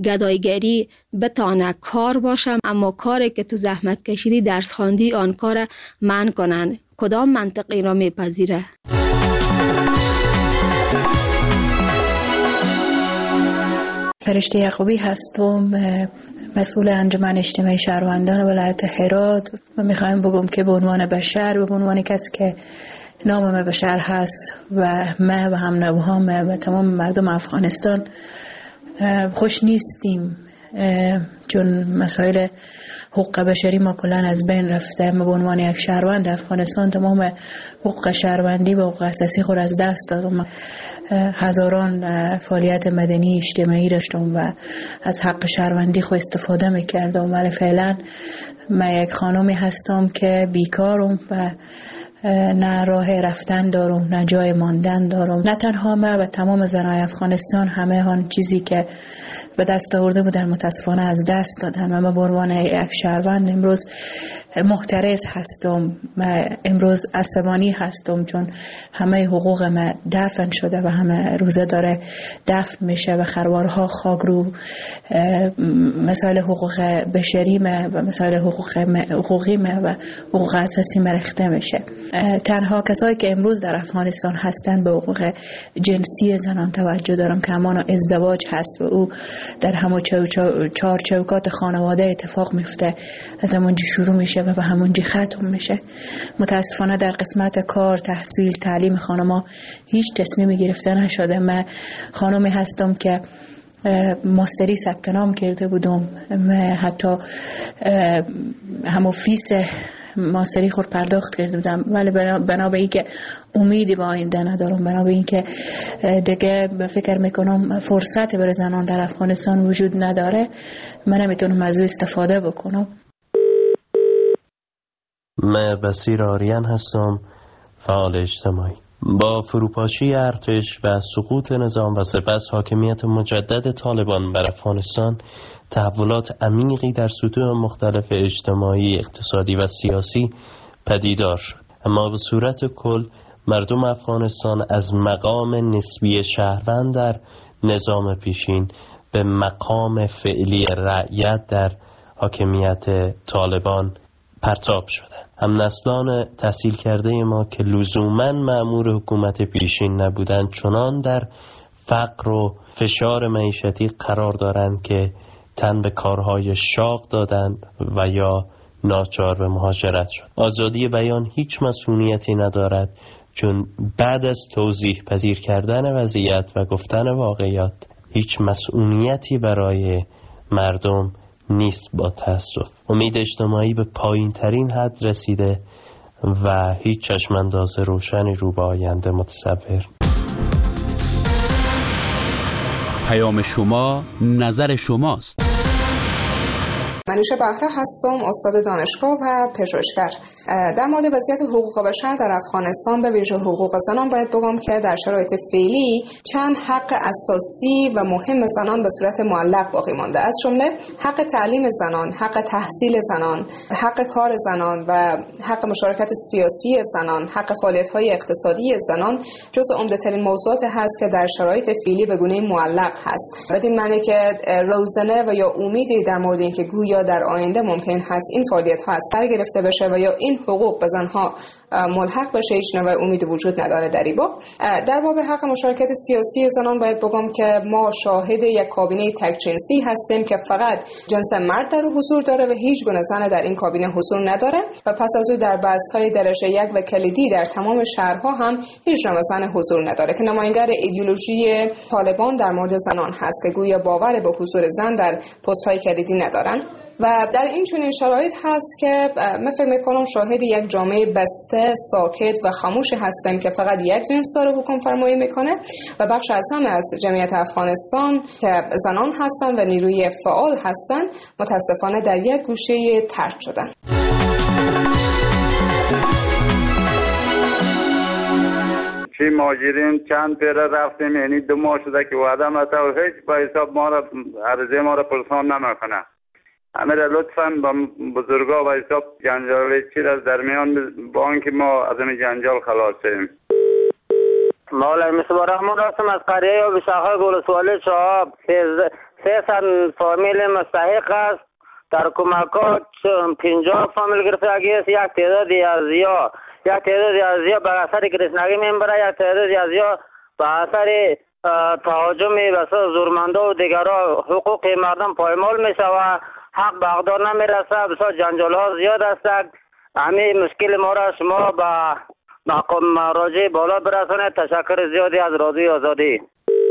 گدایگری بتانه کار باشم، اما کاری که تو زحمت کشیدی درس خواندی آن کار من کنن. کدام منطق این را میپذیره؟ فرشته یعقوبی هستم، مسئول انجمن اجتماعی شهروندان ولایت هرات و میخوایم بگم که به عنوان بشر، به عنوان کسی که نام بشر هست و ما و هم نوهام و تمام مردم افغانستان خوش نیستیم، چون مسائل حقوق بشری ما کلان از بین رفته. ما به عنوان یک شهروند افغانستان تمام حقوق شهروندی و حقوق اساسی خود از دست دادم. هزاران فعالیت مدنی اجتماعی داشتم و از حق شهروندی خود استفاده میکردم، ولی فعلا من یک خانمی هستم که بیکارم و نه راه رفتن دارم، نه جای ماندن دارم. نه تنها من و تمام زنای افغانستان همه آن چیزی که به دست آورده بودن متاسفانه از دست دادن و من به عنوان یک شهروند امروز محترز هستم. من امروز عصبانی هستم چون همه حقوق من دفن شده و همه روزه داره دفن میشه و خروارها خاک رو مسائل حقوق بشری من و مسائل حقوق حقوقی من و حقوق اساسی من ریخته میشه. تنها کسایی که امروز در افغانستان هستن به حقوق جنسی زنان توجه دارم که همان ازدواج هست و او در همون چهار چوکات خانواده اتفاق میفته، از همونجا شروع میشه و به همونجا ختم میشه. متاسفانه در قسمت کار، تحصیل، تعلیم خانما هیچ تصمیمی گرفته نشده. من خانمی هستم که ماستری ثبت نام کرده بودم، من حتی همون فیس ماستری خود پرداخت کرده بودم، ولی بنا به این که امیدی به آینده ندارم، بنا به این که دیگه فکر میکنم فرصت برای زنان در افغانستان وجود نداره، من نمیتونم از او استفاده بکنم. من بصیر آریان هستم، فعال اجتماعی. با فروپاشی ارتش و سقوط نظام و سپس حاکمیت مجدد طالبان بر افغانستان، تحولات عمیقی در سطوح مختلف اجتماعی، اقتصادی و سیاسی پدیدار شد. اما به صورت کل مردم افغانستان از مقام نسبی شهروند در نظام پیشین به مقام فعلی رعیت در حاکمیت طالبان پرتاب شدند. هم نسلان تحصیل کرده ما که لزوماً مأمور حکومت پیشین نبودند چنان در فقر و فشار معیشتی قرار دارند که تن به کارهای شاق دادند و یا ناچار به مهاجرت شد. آزادی بیان هیچ مسئولیتی ندارد، چون بعد از توضیح پذیر کردن وضعیت و گفتن واقعیت هیچ مسئولیتی برای مردم نیست. با تأسف امید اجتماعی به پایین ترین حد رسیده و هیچ چشمانداز روشنی رو به آینده متصور. پیام شما، نظر شماست. منوشه بهره هستم، استاد دانشگاه و پژوهشگر. در مورد وضعیت حقوق بشر در افغانستان به ویژه حقوق زنان باید بگم که در شرایط فعلی چند حق اساسی و مهم زنان به صورت معلق باقی مانده، از جمله حق تعلیم زنان، حق تحصیل زنان، حق کار زنان و حق مشارکت سیاسی زنان، حق فعالیت‌های اقتصادی زنان جزو عمده‌ترین موضوعات هست که در شرایط فعلی به گونه معلق هست. بدین معنی که روزنه و یا امیدی در مورد اینکه گویا در آینده ممکن هست این فعالیت ها از سر گرفته بشه و یا این حقوق به زنها ملحق بشه، هیچ نوع امید وجود نداره در این باب. در باب حق مشارکت سیاسی زنان باید بگم که ما شاهد یک کابینه تک جنسی هستیم که فقط جنس مرد در حضور داره و هیچ گونه زن در این کابینه حضور نداره و پس از او در بست‌های درجه یک و کلیدی در تمام شهرها هم هیچ نوع زن حضور نداره که نماینگر ایدئولوژی طالبان در مورد زنان هست که گویا باور به حضور زن در پست‌های کلیدی ندارن. و در این چنین شرایط هست که من فکر میکنم شاهد یک جامعه بسته، ساکت و خاموش هستیم که فقط یک جنس داره حکم فرمایی میکنه و بخش از همه از جمعیت افغانستان که زنان هستند و نیروی فعال هستند متاسفانه در یک گوشه ترک شدن. چی ماجرین چند پیره رفتیم، یعنی دو ماه شده که وعده متا و هیچ با حساب ما را عرضه ما را پرسان نمیکنه. امیر لطفاً با بزرگا و حساب جنجالی چی از درمیان با آنکه ما از این جنجال خلاص شیم. مولا مصباح رحمان هستم از قریه و بشاخه گلسوالی چهاب. سه سن فامیل مستحق است. در کمکات پنجاه فامیل گرفتگی است. یک تعدادی از یا یک تعدادی از یا به اثر گرسنگی میبره، یک تعدادی از یا به اثر تهاجم بسیار زورمنده و دیگرها حقوق مردم پایمال میشه و حق به اقدار نمیرسه. بسیار جنجال ها زیاد است. همین مشکل ما را شما به مقام مراجع بالا برسانید. تشکر زیادی از رادیوی آزادی.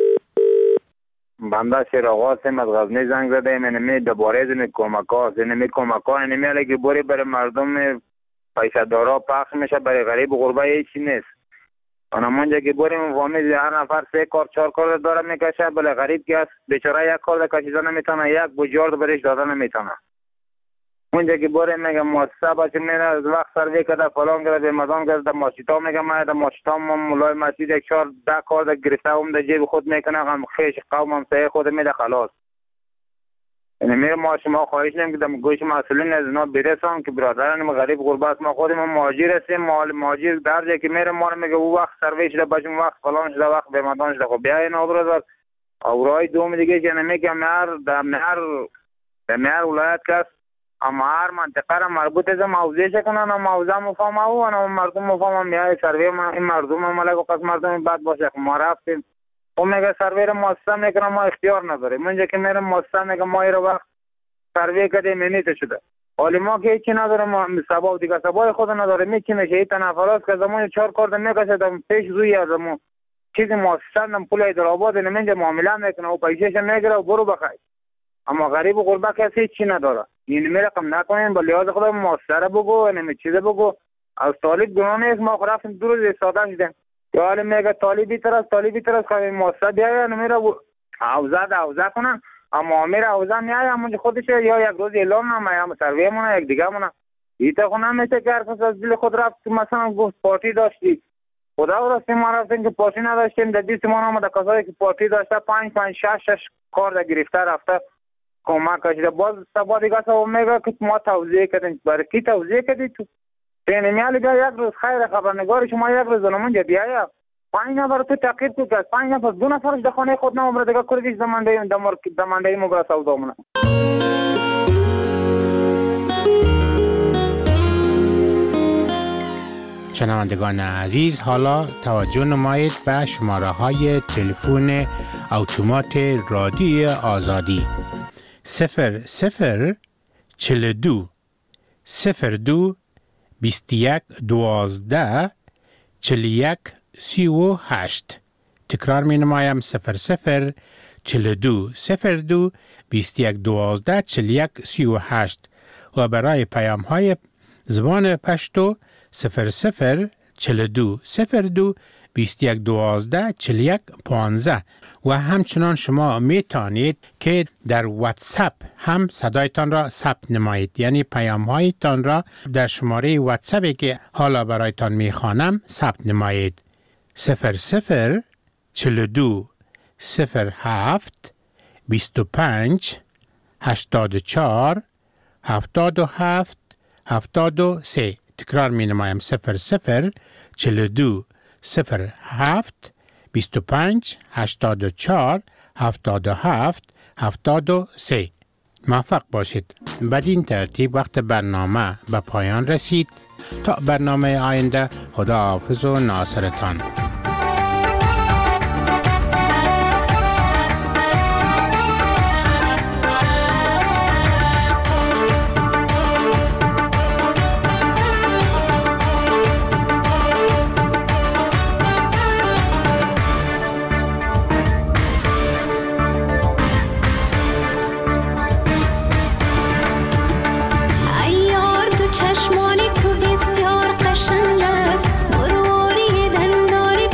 بنده شیراغ هستم از غزنی زنگ زده ایم. اینمی دوباره از این کمک ها است. اینمی کمک ها اینمی علیه که بوری برای مردم پیسه دارا پخش میشه، برای غریب و غربه هیچی نیست. اونمانجا که بریم فامیل هر نفر سه کار چهار کار داره میکشه، بله غریب که است بیچاره یک کار کشیده نمیتونه، یک بجارد برش داده نمیتونه. اونجا که بریم میگه مؤسسه بچه میره از وقت سروی کده فلان کرده به مدان کرده ماشیتا میگه من در ماشیتا مولای مسجد یک چهار ده کار در گرفته هم در جیب خود میکنه، هم خیش قوم هم سه خود میده خلاص. یعنی میره ما شما خواهش نمیم که دم گوش مسئولین از اینا برسان که برادران غریب غربت ما خودمون مهاجر هستیم. مال مهاجر در جایی که میره ما رو میگه او وقت سروی شده بچم وقت فلان شده وقت به مدان شده. خب بیاین برادر. اورای دوم دیگه که نمیگه مر در مر در مر ولایت کس اما هر منطقه را مربوط از موضوعش کنن و موضوع مفهوم او و مردم مفهوم میای سروی ما این مردم ملک و قسم مردم بعد باشه ما رفتیم و میگه سروی را مؤسسه میکنه ما اختیار نداریم. منجا که میره مؤسسه میگه ما رو وقت سروی کردیم منیت شده ولی ما که هیچی نداریم. ما سبا دیگه سبای خود نداریم. می چی میشه این تنفرات که زمان چهار کارت میکشه پیش روی ازمون چیزی مؤسسه نم پول ایدرآباد نمیشه معامله میکنه و پیسهش میگیره و برو بخای. اما غریب و غربت کسی هیچی نداره. این می رقم نکنین با لحاظ خدا مؤسسه بگو نمی چیز بگو. از طالب گناه نیست. ما رفتیم دو روز استاده شدیم یا حالا میگه طالبی تر از طالبی تر از که مؤسسه بیاید نمیره حوزه حوزه کنن اما امیر حوزه میای همونجا خودش یا یک روز اعلام نمه یا سروی مونه یک دیگه مونه ایتا خونه میشه که هر کس از دل خود رفت مثلا گفت پارتی داشتی خدا راستی ما رفتیم که پارتی نداشتیم در دیست ما نامده کسایی که پارتی داشته پنج پنج شش شش کار در گرفته رفته کمک کشیده. باز سبا دیگه سبا میگه که ما توضیح کردیم. برای کی توضیح کردی تو؟ پینمیالی بیا یک روز خیر خبرنگار شما یک روز نمونجا بیایا پنج نفر تو تقیب تو که پنج نفر دو نفرش در خانه خود نمبر دیگه کردیش دمانده دمانده مگره سودا مونه. شنوندگان عزیز حالا توجه نمایید به شماره های تلفن اتومات رادیو آزادی صفر صفر چل دو صفر دو بیست یک دوازده چل یک سی و هشت. تکرار می نمایم صفر صفر چل دو صفر دو بیست یک دوازده چل یک سی و هشت و برای پیام های زبان پشتو صفر صفر چل دو صفر دو بیست یک دوازده چل یک پانزده. و همچنان شما می توانید که در واتساپ هم صدایتان را ثبت نمایید، یعنی پیام هایتان را در شماره واتساپی که حالا برایتان می خوانم ثبت نمایید. صفر صفر چل دو صفر هفت بیست و پنج هشتاد و چهار هفتاد و هفت هفتاد و سه. تکرار می نمایم صفر صفر چل دو صفر هفت بیست و پنج هشتاد و چهار هفتاد و هفت هفتاد و سه. موفق باشید. بدین ترتیب وقت برنامه به پایان رسید. تا برنامه آینده خدا حافظ و ناصرتان. چشمانی تو بسیار قشنگ است، مرواری دنداری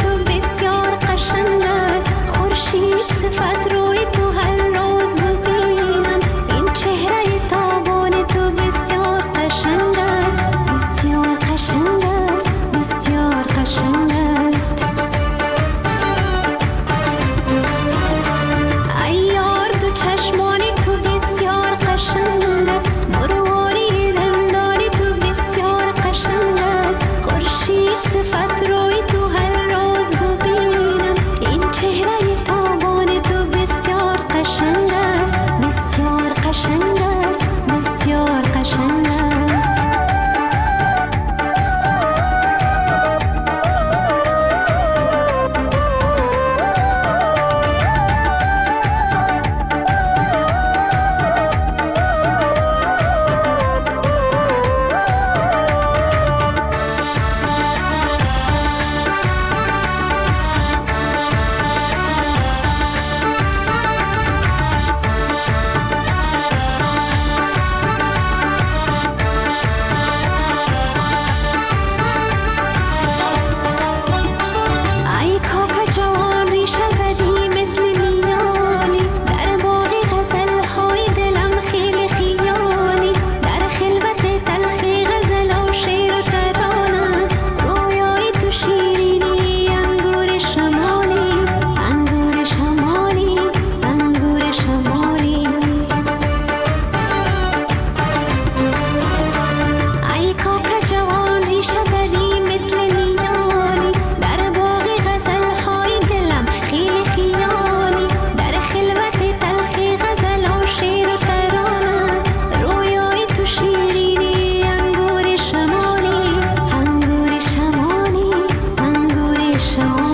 شما